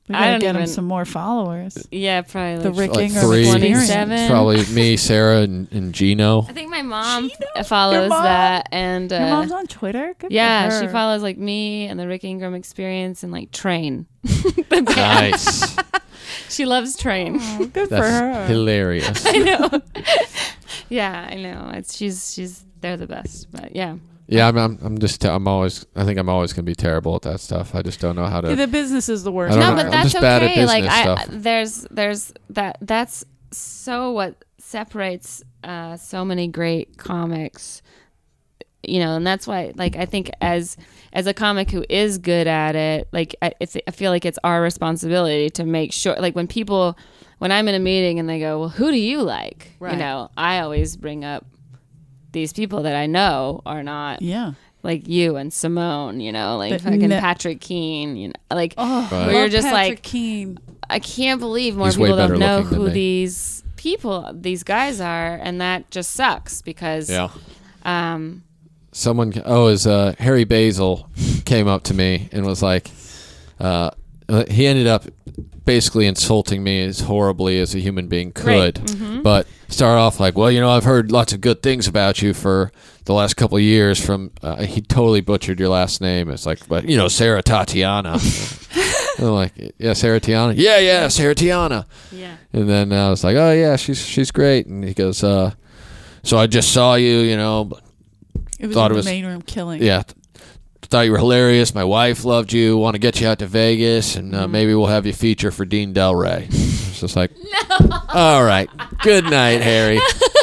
We I gotta don't get him even- some more followers. Yeah, probably The like Rick Like Ingram 3. experience. 27. It's probably me, Sarah, and Gino. I think my mom Your follows mom? that, and Your mom's on Twitter? Good for yeah, her. she follows like me and the Rick Ingram Experience and like Train. Nice. She loves Train. Oh, good for That's her. hilarious. I know. Yeah, I know. It's she's they're the best. But yeah. Yeah, I'm just. I'm always. I think I'm always gonna be terrible at that stuff. I just don't know how to. Yeah, the business is the worst. I don't No, know. but I'm that's just bad at okay. Like business stuff. there's that's so what separates so many great comics. You know, and that's why, like, I think as a comic who is good at it, like, I feel like it's our responsibility to make sure, like, when I'm in a meeting and they go, well, who do you like? Right. You know, I always bring up these people that I know are not Yeah. like you and Simone, you know, like But fucking ne- Patrick Keane, you know, like, Oh, Right. where you're love just Patrick like, Keane. I can't believe more He's way people better don't know looking than who me. these guys are, and that just sucks because Someone. Harry Basil came up to me and was like, he ended up basically insulting me as horribly as a human being could, Right. but started off like, well, you know, I've heard lots of good things about you for the last couple of years from, he totally butchered your last name. It's like, but, you know, Sarah Tatiana. And I'm like, yeah, Sarah Tiana. Yeah, Sarah Tiana. yeah. And then I was like, oh, yeah, she's great. And he goes, so I just saw you, you know, It was Thought in it was- the main room killing. yeah, thought you were hilarious. My wife loved you. Want to get you out to Vegas, and maybe we'll have you feature for Dean Del Rey. It's just like, all right, good night, Harry.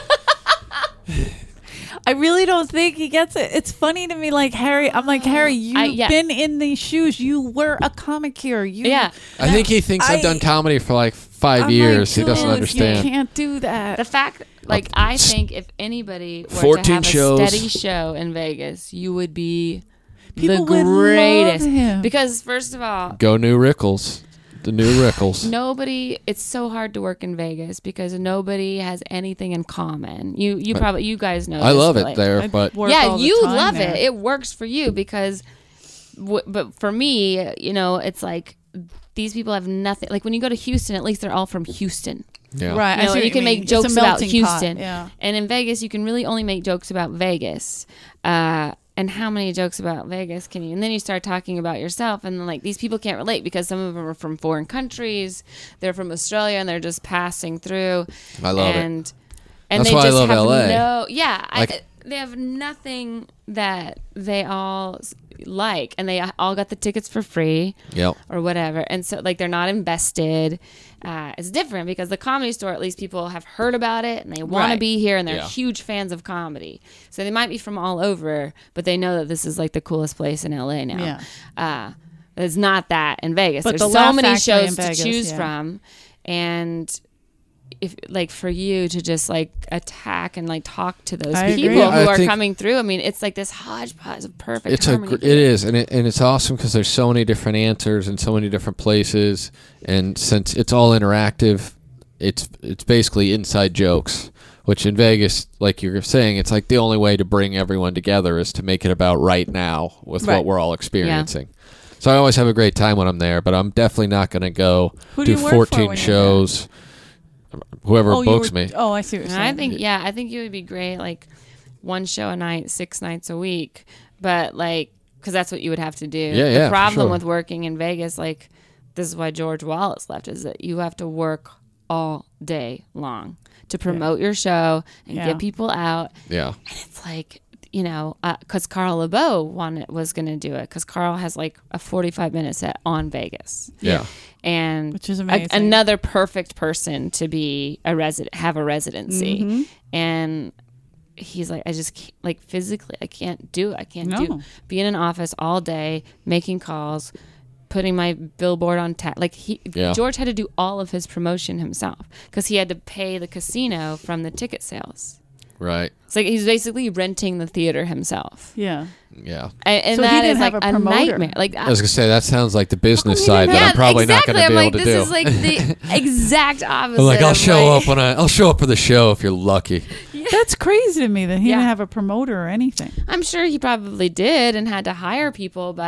I really don't think he gets it. It's funny to me, like Harry. I'm like, Harry, you've yeah. been in these shoes. You were a comic hero. Yeah. I think he thinks I've done comedy for like 5 I'm years. like, He doesn't dude, understand. You can't do that. The fact, like, I think if anybody were 14 to have shows. a steady show in Vegas, you would be People the would love greatest. him. Because first of all, Go New Rickles. The new Rickles. it's so hard to work in Vegas because nobody has anything in common. You guys know. I this, love but, it like, there, I but work yeah, all the you time love there. it. It works for you because, but for me, you know, it's like these people have nothing. Like when you go to Houston, at least they're all from Houston. yeah. Right. You I know, see what you can mean. make It's a jokes about melting pot, Houston. Yeah. And in Vegas, you can really only make jokes about Vegas. And how many jokes about Vegas can you? And then you start talking about yourself, and then like these people can't relate because some of them are from foreign countries. They're from Australia, and they're just passing through. I love it. And That's they why I just love have LA. No, yeah, Like- they have nothing that they all like, and they all got the tickets for free. Yep. Or whatever, and so like they're not invested. It's different because the Comedy Store, at least people have heard about it and they want to Right. be here and they're Yeah. huge fans of comedy. So they might be from all over, but they know that this is like the coolest place in LA now. Yeah. It's not that in Vegas. But There's the so Laugh many Factory in shows to Vegas, choose yeah. from, and if like for you to just like attack and like talk to those I agree. people Yeah, who I are think- coming through, I mean, it's like this hodgepodge of perfect. It harmony. is, and it's awesome because there's so many different answers and so many different places, and since it's all interactive, it's basically inside jokes. Which in Vegas, like you're saying, it's like the only way to bring everyone together is to make it about right now with Right. what we're all experiencing. So I always have a great time when I'm there, but I'm definitely not going to go Who do do you work for 14 when you're shows. Whoever you books were- me. Oh, I see what you're And saying. I think you would be great, like one show a night, 6 nights a week. But like, because that's what you would have to do. Yeah, The for problem sure. with working in Vegas, like, this is why George Wallace left, is that you have to work all day long to promote your show and Yeah. get people out. Yeah. And it's like, you know, because Carl LeBeau was going to do it because Carl has like a 45-minute set on Vegas. Yeah. And Which is amazing. another perfect person to be have a residency. Mm-hmm. And he's like, I just can't, like physically, I can't do it. I can't No. be in an office all day making calls, putting my billboard on like Yeah. George had to do all of his promotion himself because he had to pay the casino from the ticket sales. Right. It's like he's basically renting the theater himself. Yeah. Yeah. And So he that didn't is like have a a promoter. nightmare. Like I was going to say, that sounds like the business he side didn't that yeah, I'm probably exactly. not going to be I'm able like, to this do. is like the exact opposite. I'm like, I'll of, show like- up I'll show up for the show if you're lucky. That's crazy to me that he Yeah. didn't have a promoter or anything. I'm sure he probably did and had to hire people, but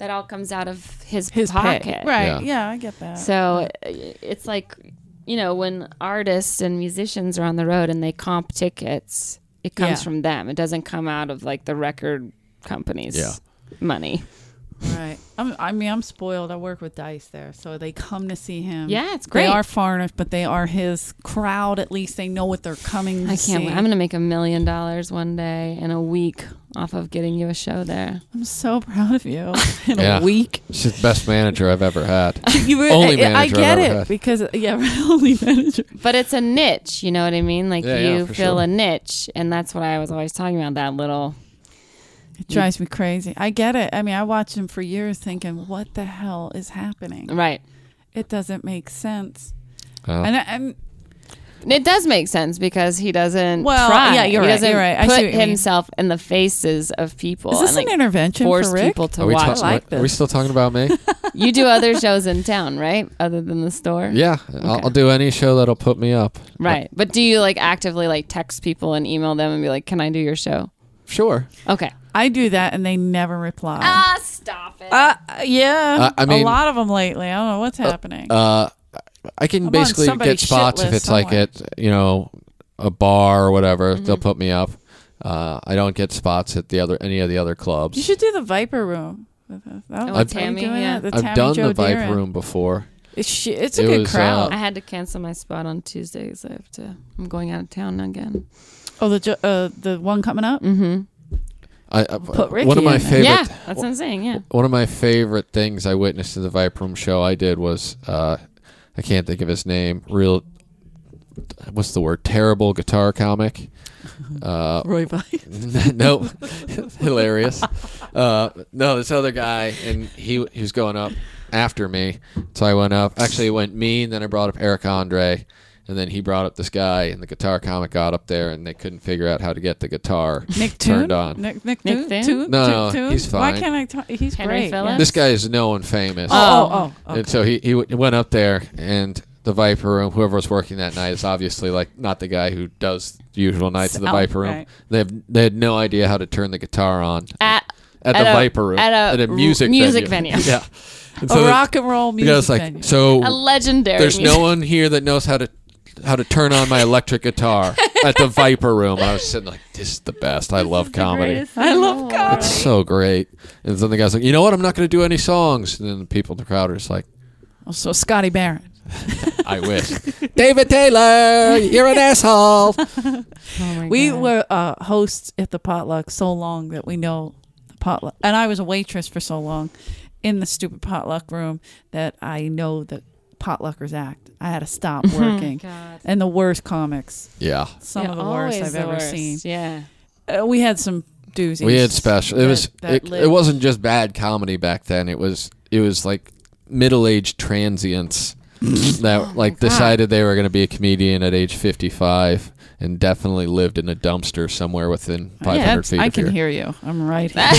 that all comes out of his pocket. pocket. Right. Yeah. Yeah, I get that. So it's like, when artists and musicians are on the road and they comp tickets, it comes Yeah. from them. It doesn't come out of like the record company's money. Right. I'm spoiled. I work with Dice there, so they come to see him. Yeah, it's great. They are foreigners, but they are his crowd. At least they know what they're coming to I see. can't wait. I'm going to make $1 million one day in a week off of getting you a show there. I'm so proud of you. In Yeah. a week. She's the best manager I've ever had. I Only manager get I've it ever had. because only manager. But it's a niche, you know what I mean? Like Yeah, yeah, you for fill sure. a niche, and that's what I was always talking about, that little... It drives me crazy. I get it. I mean, I watched him for years thinking, what the hell is happening? Right. It doesn't make sense. Oh. And It does make sense because he doesn't Well, try. yeah, you're he right, doesn't you're right. I see put what you mean. himself in the faces of people is this and like an intervention force for Rick? people to Are we, watch. ta- like are we this. still talking about me? You do other shows in town, right? Other than the store? Yeah, I'll do any show that'll put me up. Right. But do you like actively like text people and email them and be like, can I do your show? Sure. Okay. I do that, and they never reply. Stop it. Yeah. I mean- a lot of them lately. I don't know what's happening. I can I'm on basically somebody's get spots shit if list it's like somewhere. at a bar or whatever. Mm-hmm. They'll put me up. I don't get spots at any of the other clubs. You should do the Viper Room. With Tammy, yeah. I've done the Viper Room before. It's a It good was, crowd. I had to cancel my spot on Tuesdays. I'm going out of town again. Oh, the one coming up. Mm-hmm. Put Ricky one of my in there. favorite. Yeah, that's what I'm saying. Yeah. One of my favorite things I witnessed in the Viper Room show I did was I can't think of his name. What's the word? Terrible guitar comic. Roy Vice. Nope. Hilarious. No, this other guy, and he was going up after me, so I went up. Actually, it went me, and then I brought up Eric Andre, and then he brought up this guy, and the guitar comic got up there, and they couldn't figure out how to get the guitar Nick turned Toon? on. Nick Nick Toon? Toon? No, Toon? he's Why fine. can't I talk? He's Henry great. Phillips? This guy is known famous. Oh. And so he went up there, and the Viper Room, whoever was working that night, is obviously like not the guy who does the usual nights of the Viper Room. Right. They had no idea how to turn the guitar on At the a- Viper Room at a music venue. Yeah, and A rock and roll the music guy's like, venue. so a legendary. there's music. no one here that knows how to turn on my electric guitar at the Viper Room. I was sitting like, this is the best. I love comedy. I love comedy. It's so great. And then the guy's like, you know what? I'm not going to do any songs. And then the people in the crowd are just like, So Scotty Barron. I wish. David Taylor, you're an asshole. Oh my We God. were hosts at the potluck so long that we know the potluck. And I was a waitress for so long in the stupid potluck room that I know the potluckers act. I had to stop working. God. And the worst comics. Yeah. Some Yeah, of the worst always I've the ever worst. seen. Yeah. We had some doozies. We had special. It lived. wasn't just bad comedy back then. It was like middle-aged transients that like decided they were going to be a comedian at age 55 and definitely lived in a dumpster somewhere within 500 feet I of can here. hear you. I'm right here.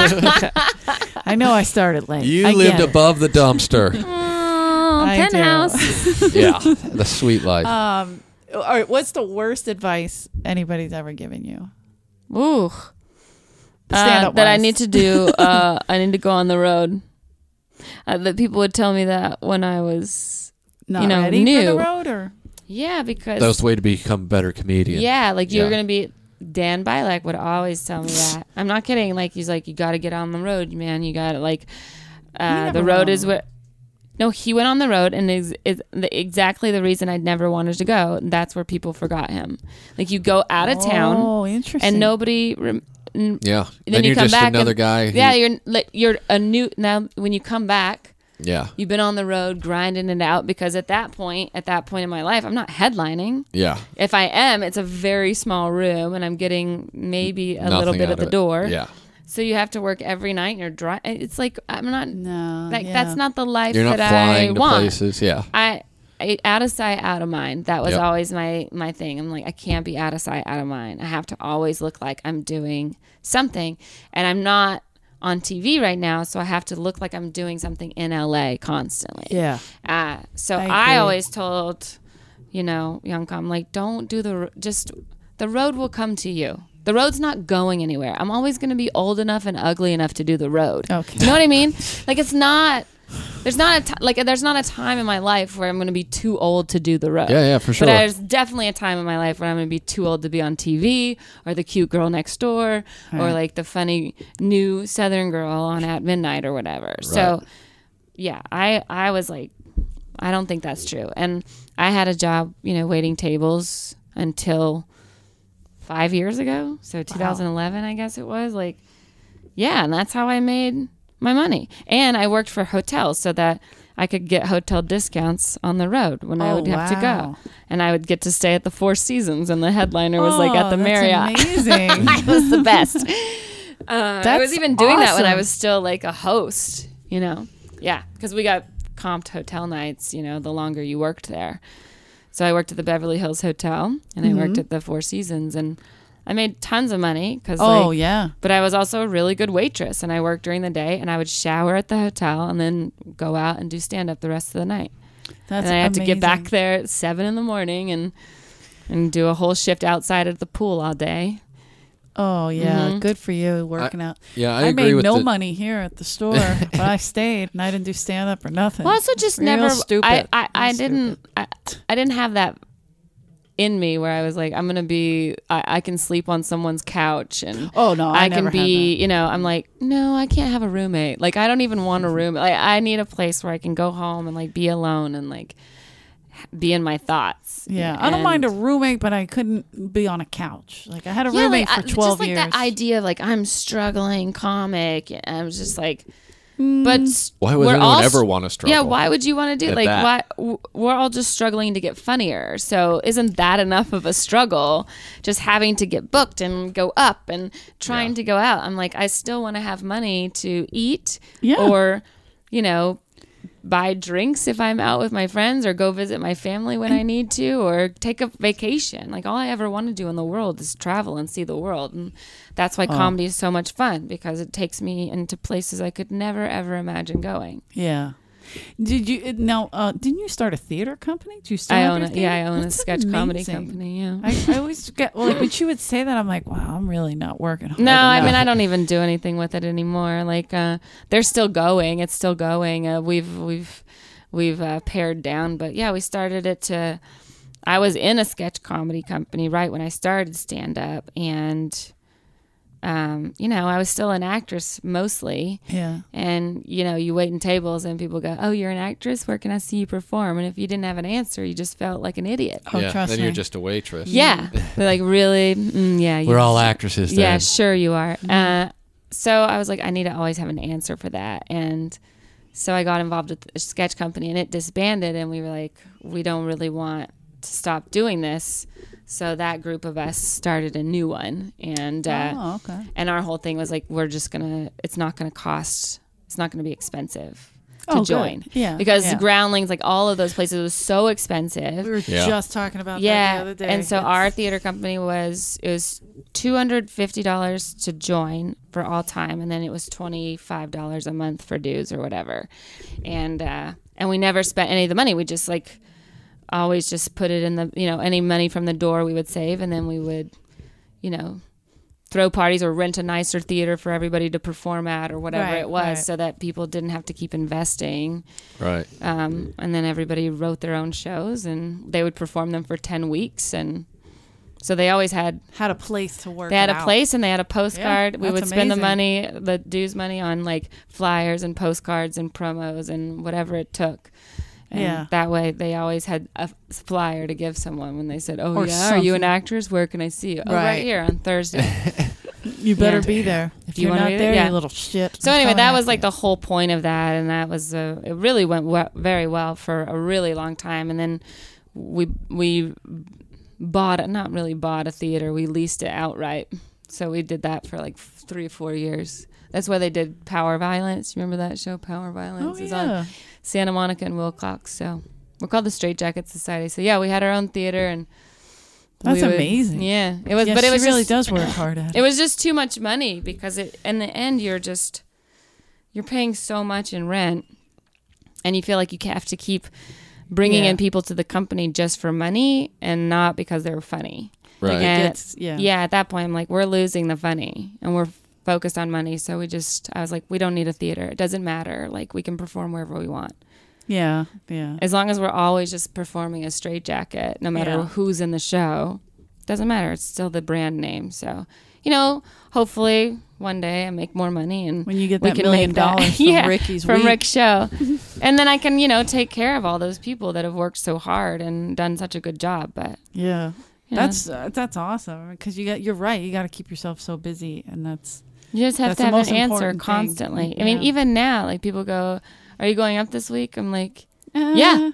I know I started late. You I lived get it. above the dumpster. Oh, I do. penthouse. Yeah, the sweet life. All right, what's the worst advice anybody's ever given you? Ooh. Stand-up That I wise. need to do. I need to go on the road. That people would tell me that when I was, Not ready ready for new. the road, or Yeah, because That was the way to become a better comedian. yeah, like you were Yeah. gonna be. Dan Bilek would always tell me that. I'm not kidding. Like he's like, you got to get on the road, man. You got to like, never the went road on is the what. No, he went on the road, and is exactly the reason I'd never wanted to go. That's where people forgot him. Like you go out of town, Oh, interesting. and nobody. Yeah. Then you you're come just back another and- guy. Who, Yeah, you're a new now. When you come back, Yeah. you've been on the road grinding it out because at that point in my life, I'm not headlining. Yeah. If I am, it's a very small room, and I'm getting maybe a little Nothing bit out at the of it. door. Yeah. So you have to work every night, and you're dry. It's like I'm not. No, Like yeah. that's not the life You're not that I flying to want. places. Yeah. I out of sight, out of mind. That was Yep. always my thing. I'm like, I can't be out of sight, out of mind. I have to always look like I'm doing something, and I'm not on TV right now, so I have to look like I'm doing something in LA constantly. Yeah. So I I agree. always told, Young Com, like, don't do the road will come to you. The road's not going anywhere. I'm always going to be old enough and ugly enough to do the road. Okay. You know what I mean? Like, it's not, there's not a time in my life where I'm going to be too old to do the road. Yeah, for sure. But there's definitely a time in my life when I'm going to be too old to be on TV, or the cute girl next door, or like the funny new Southern girl on At Midnight or whatever. So yeah, I was like, I don't think that's true. And I had a job, waiting tables until 5 years ago. So 2011, I guess it was. Like, yeah, and that's how I made my money. And I worked for hotels so that I could get hotel discounts on the road when I would have to go. And I would get to stay at the Four Seasons, and the headliner was like at the Marriott. Amazing. It was the best. I was even doing that when I awesome. was still like a host, Yeah, because we got comped hotel nights, the longer you worked there. So I worked at the Beverly Hills Hotel, and I worked at the Four Seasons, and I made tons of money because but I was also a really good waitress, and I worked during the day, and I would shower at the hotel and then go out and do stand up the rest of the night. That's and I had to get back amazing. there at 7 a.m. and do a whole shift outside at the pool all day. Oh yeah, good for you working out. Yeah, I I agree made with no the- money here at the store, but I stayed and I didn't do stand up or nothing. Well, also just Real never. stupid. I Real didn't. I didn't have that in me where I was like, I'm gonna be. I can sleep on someone's couch, and Oh, no, I can never had be. I'm like, no, I can't have a roommate. Like, I don't even want a roommate. Like, I need a place where I can go home and like be alone and like be in my thoughts. Yeah, I don't mind a roommate, but I couldn't be on a couch. Like I had a roommate for 12 just like years. that idea of like I'm struggling comic. And I was just like, but Why would we're anyone all ever want to struggle? Yeah, why would you want to do At like that. why we're all just struggling to get funnier. So isn't that enough of a struggle? Just having to get booked and go up and trying to go out. I'm like, I still want to have money to eat or buy drinks if I'm out with my friends, or go visit my family when I need to, or take a vacation. Like, all I ever want to do in the world is travel and see the world. And that's why comedy is so much fun, because it takes me into places I could never, ever imagine going. Yeah. Did you didn't you start a theater company? Did you start? I own it. Yeah, I own a sketch comedy amazing. company. Yeah. I always get like when she would say that, I'm like, wow, I'm really not working hard. No, I enough. mean, I don't even do anything with it anymore. Like, they're still going. It's still going. We've pared down, but yeah, we started it to. I was in a sketch comedy company right when I started stand up, and I was still an actress mostly. Yeah. And you wait in tables, and people go, "Oh, you're an actress? Where can I see you perform?" And if you didn't have an answer, you just felt like an idiot. Oh, Yeah, trust then me. you're just a waitress. Yeah, they're like, really? Yeah, We're all actresses then. Yeah, sure you are. So I was like, I need to always have an answer for that. And so I got involved with a sketch company, and it disbanded, and we were like, we don't really want to stop doing this. So that group of us started a new one. And okay. and our whole thing was like, it's not going to be expensive to Oh, join. good. Yeah, Because yeah. Groundlings, like all of those places, was so expensive. We were Yeah. just talking about that the Yeah, other day. and so It's- our theater company was $250 to join for all time, and then it was $25 a month for dues or whatever, and we never spent any of the money. We just like always just put it in the any money from the door we would save, and then we would throw parties or rent a nicer theater for everybody to perform at or whatever Right, it was, right. so that people didn't have to keep investing. Right. And then everybody wrote their own shows, and they would perform them for 10 weeks. And so they always had a place to work. a it out. place, and they had a postcard. Yeah, We would that's spend the amazing. money, the dues money, on like flyers and postcards and promos and whatever it took. And Yeah. that way they always had a flyer to give someone when they said, "Oh Or yeah, are you an something. actress? Where can I see you?" Oh, Right. right here on Thursday. You better Yeah. be there. If Do you you're wanna not be there? there, Yeah. you little shit. So I'm anyway, coming that after was like you. the whole point of that, and that was it really went very well for a really long time. And then we not really bought a theater, we leased it outright. So we did that for like 3 or 4 years. That's why they did Power Violence. You remember that show, Power Violence? Oh, It's yeah. on Santa Monica and Wilcox. So we're called the Straight Jacket Society. So yeah, we had our own theater, and That's we would- amazing. Yeah, it was. Yeah, but it she was really just, does work hard at it. It was just too much money, because in the end you're paying so much in rent, and you feel like you have to keep bringing Yeah. in people to the company just for money and not because they're funny. Right. Like it And gets, yeah. yeah, at that point, I'm like, we're losing the funny and we're focused on money. So I was like, we don't need a theater. It doesn't matter. Like, we can perform wherever we want. Yeah. Yeah. As long as we're always just performing a straitjacket, no matter Yeah. who's in the show, doesn't matter. It's still the brand name. So, hopefully one day I make more money and When you get we that can $1 million make that. from Ricky's from week. Rick's show. And then I can, take care of all those people that have worked so hard and done such a good job. But Yeah. Yeah. That's awesome because you're right. You got to keep yourself so busy, and that's you just have That's to the have an most answer important thing. constantly. I mean, Yeah. even now, like people go, "Are you going up this week?" I'm like, uh, Yeah.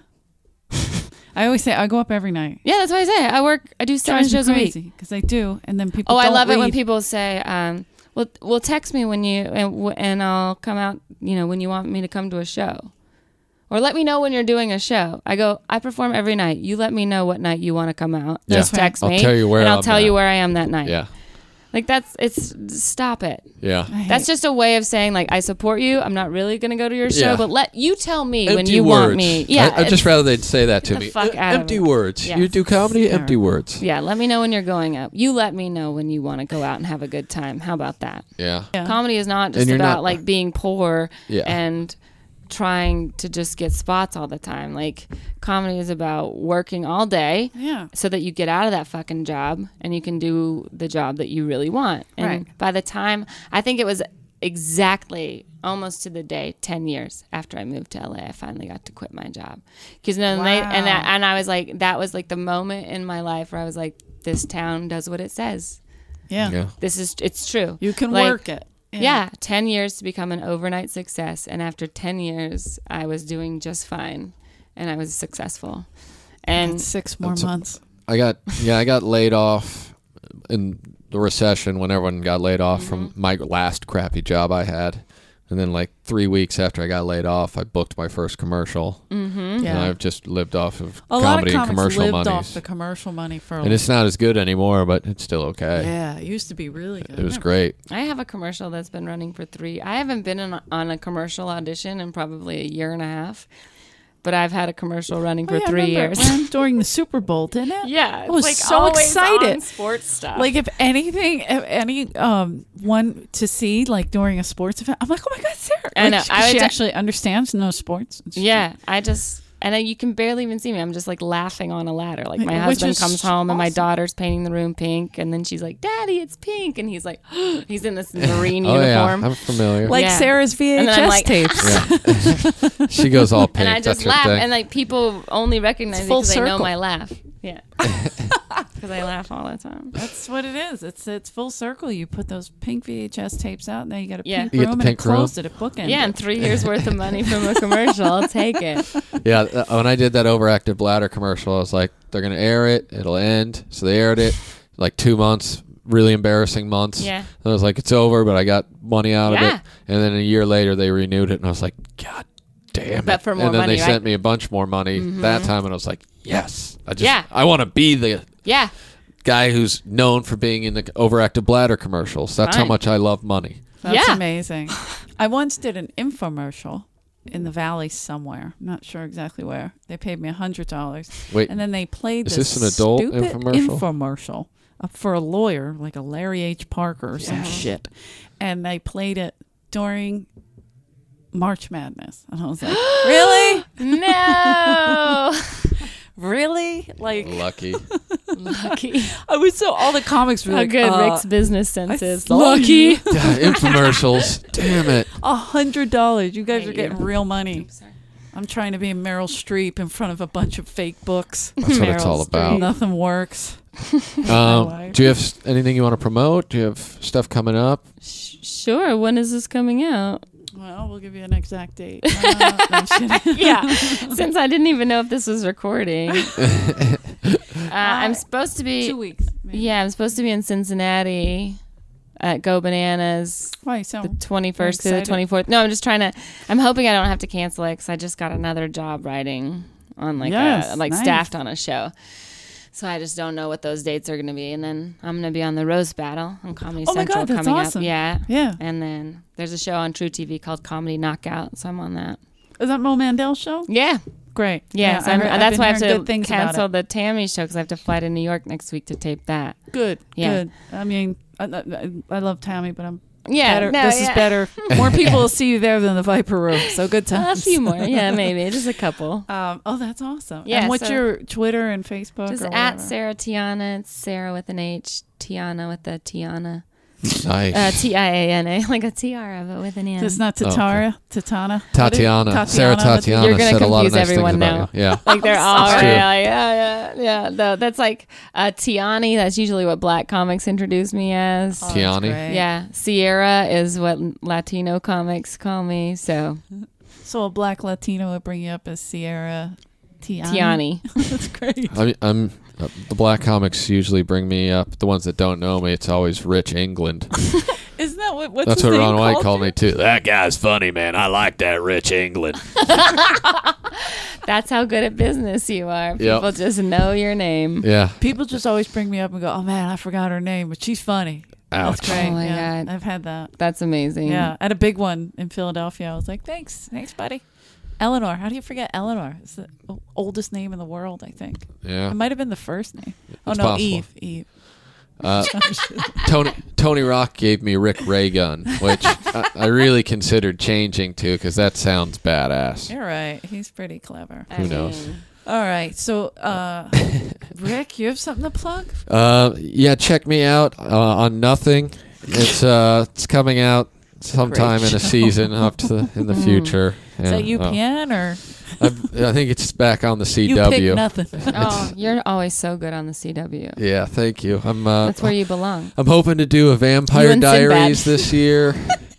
I always say I go up every night. "Yeah, that's what I say. I do 7 shows a week." because I do, and then people. Oh, I don't love it when leave. people say, well, text me when you and I'll come out. When you want me to come to a show, or let me know when you're doing a show. I go, I perform every night. You let me know what night you want to come out. Yeah. Just text I'll me, tell you where and I'll I'm tell at. you where I am that night. Yeah. Like stop it. Yeah. That's just a way of saying like I support you. I'm not really gonna go to your show, Yeah. but let you tell me when Empty you words. want me. Yeah, I'd just rather they'd say that to the me. fuck out of Empty it. words. Yes. You do comedy, Fair. empty words. yeah. Let me know when you're going up. You let me know when you want to go out and have a good time. How about that? Yeah. Yeah. Comedy is not just And you're about not- like being poor Yeah. and trying to just get spots all the time. Like comedy is about working all day Yeah. so that you get out of that fucking job and you can do the job that you really want. And Right. by the time, I think it was exactly almost to the day 10 years after I moved to LA, I finally got to quit my job. Because Wow. and I was like, that was like the moment in my life where I was like, this town does what it says. Yeah. Yeah. It's true. You can Like, work it. Yeah, 10 years to become an overnight success. And after 10 years, I was doing just fine and I was successful. And And 6 more That's a- months. I got laid off in the recession when everyone got laid off from my last crappy job I had. And then like 3 weeks after I got laid off, I booked my first commercial. And Yeah. I've just lived off of A lot of comedy and comics commercial lived monies. off the commercial money for. And it's not as good anymore, but it's still okay. Yeah, it used to be really good. It was great. I have a commercial that's been running for 3. I haven't been on a commercial audition in probably a year and a half. But I've had a commercial running Oh, for yeah, I 3 remember years. it ran during the Super Bowl, didn't it? Yeah, I was it's like so always excited. on sports stuff. Like if anything, if any one to see like during a sports event, I'm like, oh my god, Sarah! I know. Like, I she would- actually understands no sports. yeah, you can barely even see me. I'm just like laughing on a ladder. Like my Which husband is comes home and my awesome. daughter's painting the room pink, and then she's like, "Daddy, it's pink," and he's like, he's in this marine Oh yeah, uniform, I'm familiar. Like Yeah. Sarah's And then VHS I'm like, tapes. She goes all pink. and I just That's her laugh, thing. and like people only recognize It's me full because they know circle. my laugh. Yeah, because I laugh all the time. That's what it is. It's full circle. You put those pink VHS tapes out, and then you got a Yeah. pink You get room, the and pink it closed it. It bookended. Yeah, and 3 years worth of money from a commercial. I'll take it. Yeah, when I did that overactive bladder commercial, I was like, they're going to air it, it'll end. So they aired it like 2 months, really embarrassing months. Yeah. And I was like, it's over, but I got money out of Yeah. it. And then a year later, they renewed it, and I was like, God damn But it. for more and then money, they right? sent me a bunch more money that time, and I was like, yes. Yeah. I want to be the Yeah, guy who's known for being in the overactive bladder commercials. That's how Fine. much I love money. That's Yeah. amazing. I once did an infomercial in the valley somewhere. I'm not sure exactly where. They paid me $100. Wait, And then they played is this this an adult stupid infomercial? infomercial for a lawyer, like a Larry H. Parker or some shit. And they played it during March Madness. And I was like, really? no, Really? Like, lucky. lucky. I was so, all the comics were How like, good Rick's business sense is. saw Lucky. you. God, infomercials. Damn it. $100. You guys Thank are getting you. real money. Sorry. I'm trying to be Meryl Streep in front of a bunch of fake books. That's what it's Meryl all about. Nothing works. Do you have anything you want to promote? Do you have stuff coming up? Sure. When is this coming out? Well, we'll give you an exact date. No, I'm kidding. Yeah, since I didn't even know if this was recording. I'm supposed to be. 2 weeks. Maybe. Yeah, I'm supposed to be in Cincinnati at Go Bananas Why so? the 21st to the excited. 24th. No, I'm just trying to. I'm hoping I don't have to cancel it because I just got another job writing on Yes, like nice. staffed on a show. So I just don't know what those dates are going to be. And then I'm going to be on the Roast Battle on Comedy Oh my Central God, that's coming awesome. up. Yeah. Yeah. And then there's a show on True TV called Comedy Knockout. So I'm on that. Is that Mo Mandel's show? Yeah. great. Yeah, so I've that's been why I have hearing to good things about cancel it. the Tammy show because I have to fly to New York next week to tape that. Good. Yeah. Good. I mean, I love Tammy, but I'm Yeah, better. no, This yeah. is better. More people will see you there than the Viper Room. So good A times. few more, yeah, maybe just a couple. Oh, that's awesome. Yeah, And what's so- your Twitter and Facebook? Just or at whatever? Sarah Tiana. It's Sarah with an H, Tiana with a Tiana. Nice. Tiana, like a tiara, but with an N. It's not Tatara, Tatana. Tatiana. Sarah Tatiana You're gonna said a lot of confuse nice things everyone about now. you. Yeah. Like they're all It's right, true. like, yeah. No, that's like Tiani. That's usually what Black comics introduce me as. Oh, Tiani? that's great. Yeah, Sierra is what Latino comics call me. So So a black Latino would bring you up as Sierra Tiani. That's great. I'm the black comics usually bring me up. The ones that don't know me, it's always Rich England. Isn't that what's That's his what name Ron White called you? me too. That guy's funny, man. I like that Rich England. That's how good at business you are. Yep. People just know your name. Yeah. People just always bring me up and go, "Oh man, I forgot her name, but she's funny." Ouch. That's great. Oh my yeah, God. I've had that. That's amazing. Yeah, I had a big one in Philadelphia. I was like, "Thanks, buddy." Eleanor. How do you forget Eleanor? It's the oldest name in the world, I think. Yeah. It might have been the first name. Oh It's no, possible. Eve. Tony Rock gave me Rick Raygun, which I really considered changing to because that sounds badass. You're right. He's pretty clever. I Who knows? mean, All right. So, Rick, you have something to plug? Yeah, check me out on Nothing. It's coming out sometime in a season up to in the future. Is that UPN or I think it's back on the you pick CW. nothing? Oh, you're always so good on the CW. Yeah, thank you. That's where you belong. I'm hoping to do a You Vampire and Sinbad. Diaries this year.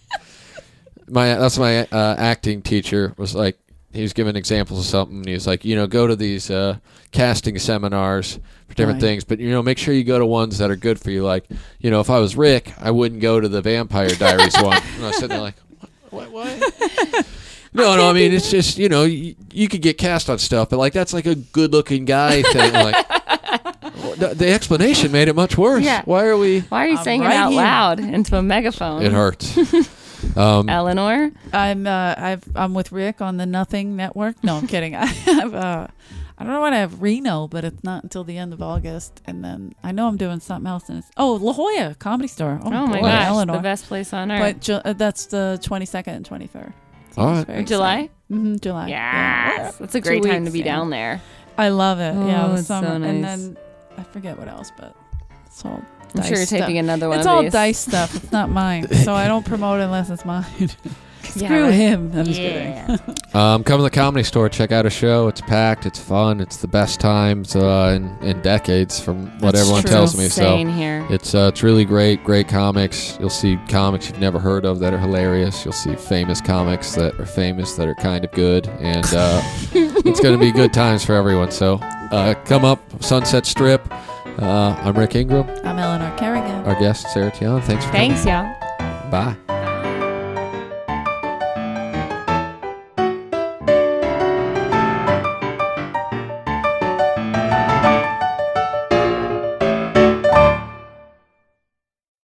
That's my acting teacher was like, he was giving examples of something. And he was like, go to these casting seminars for different Right. things, but make sure you go to ones that are good for you. Like, if I was Rick, I wouldn't go to the Vampire Diaries one. And I was sitting there like, what? No, I mean it's just you could get cast on stuff, but like that's like a good-looking guy thing. Like the explanation made it much worse. Yeah. Why are we? Why are you saying right it out here. loud into a megaphone? It hurts. Eleanor? I'm with Rick on the Nothing Network. No, I'm kidding. I have I don't know when I have Reno, but it's not until the end of August. And then I know I'm doing something else. And it's La Jolla Comedy Store. Oh my boy, gosh, Eleanor. the best place on earth. But that's the 22nd and 23rd. All right. Very July? exciting. July. Yes. Yeah. That's a 2 great time to weeks, be yeah. down there. I love it. Yeah, Oh, the it's so summer. And nice. then I forget what else, but it's all I'm dice sure you're stuff. taping another one It's of all these. dice stuff. It's not mine. So I don't promote it unless it's mine. Yeah, Screw right. him. I'm just kidding. Yeah. Come to the Comedy Store, check out a show. It's packed. It's fun. It's the best times in decades, from what That's everyone true. tells me. Insane So here. it's really great comics. You'll see comics you've never heard of that are hilarious. You'll see famous comics that are famous that are kind of good, and it's going to be good times for everyone. So come up, Sunset Strip. I'm Rick Ingram. I'm Eleanor Kerrigan. Our guest, Sarah Tiana. Thanks for coming. Thanks, y'all. Bye.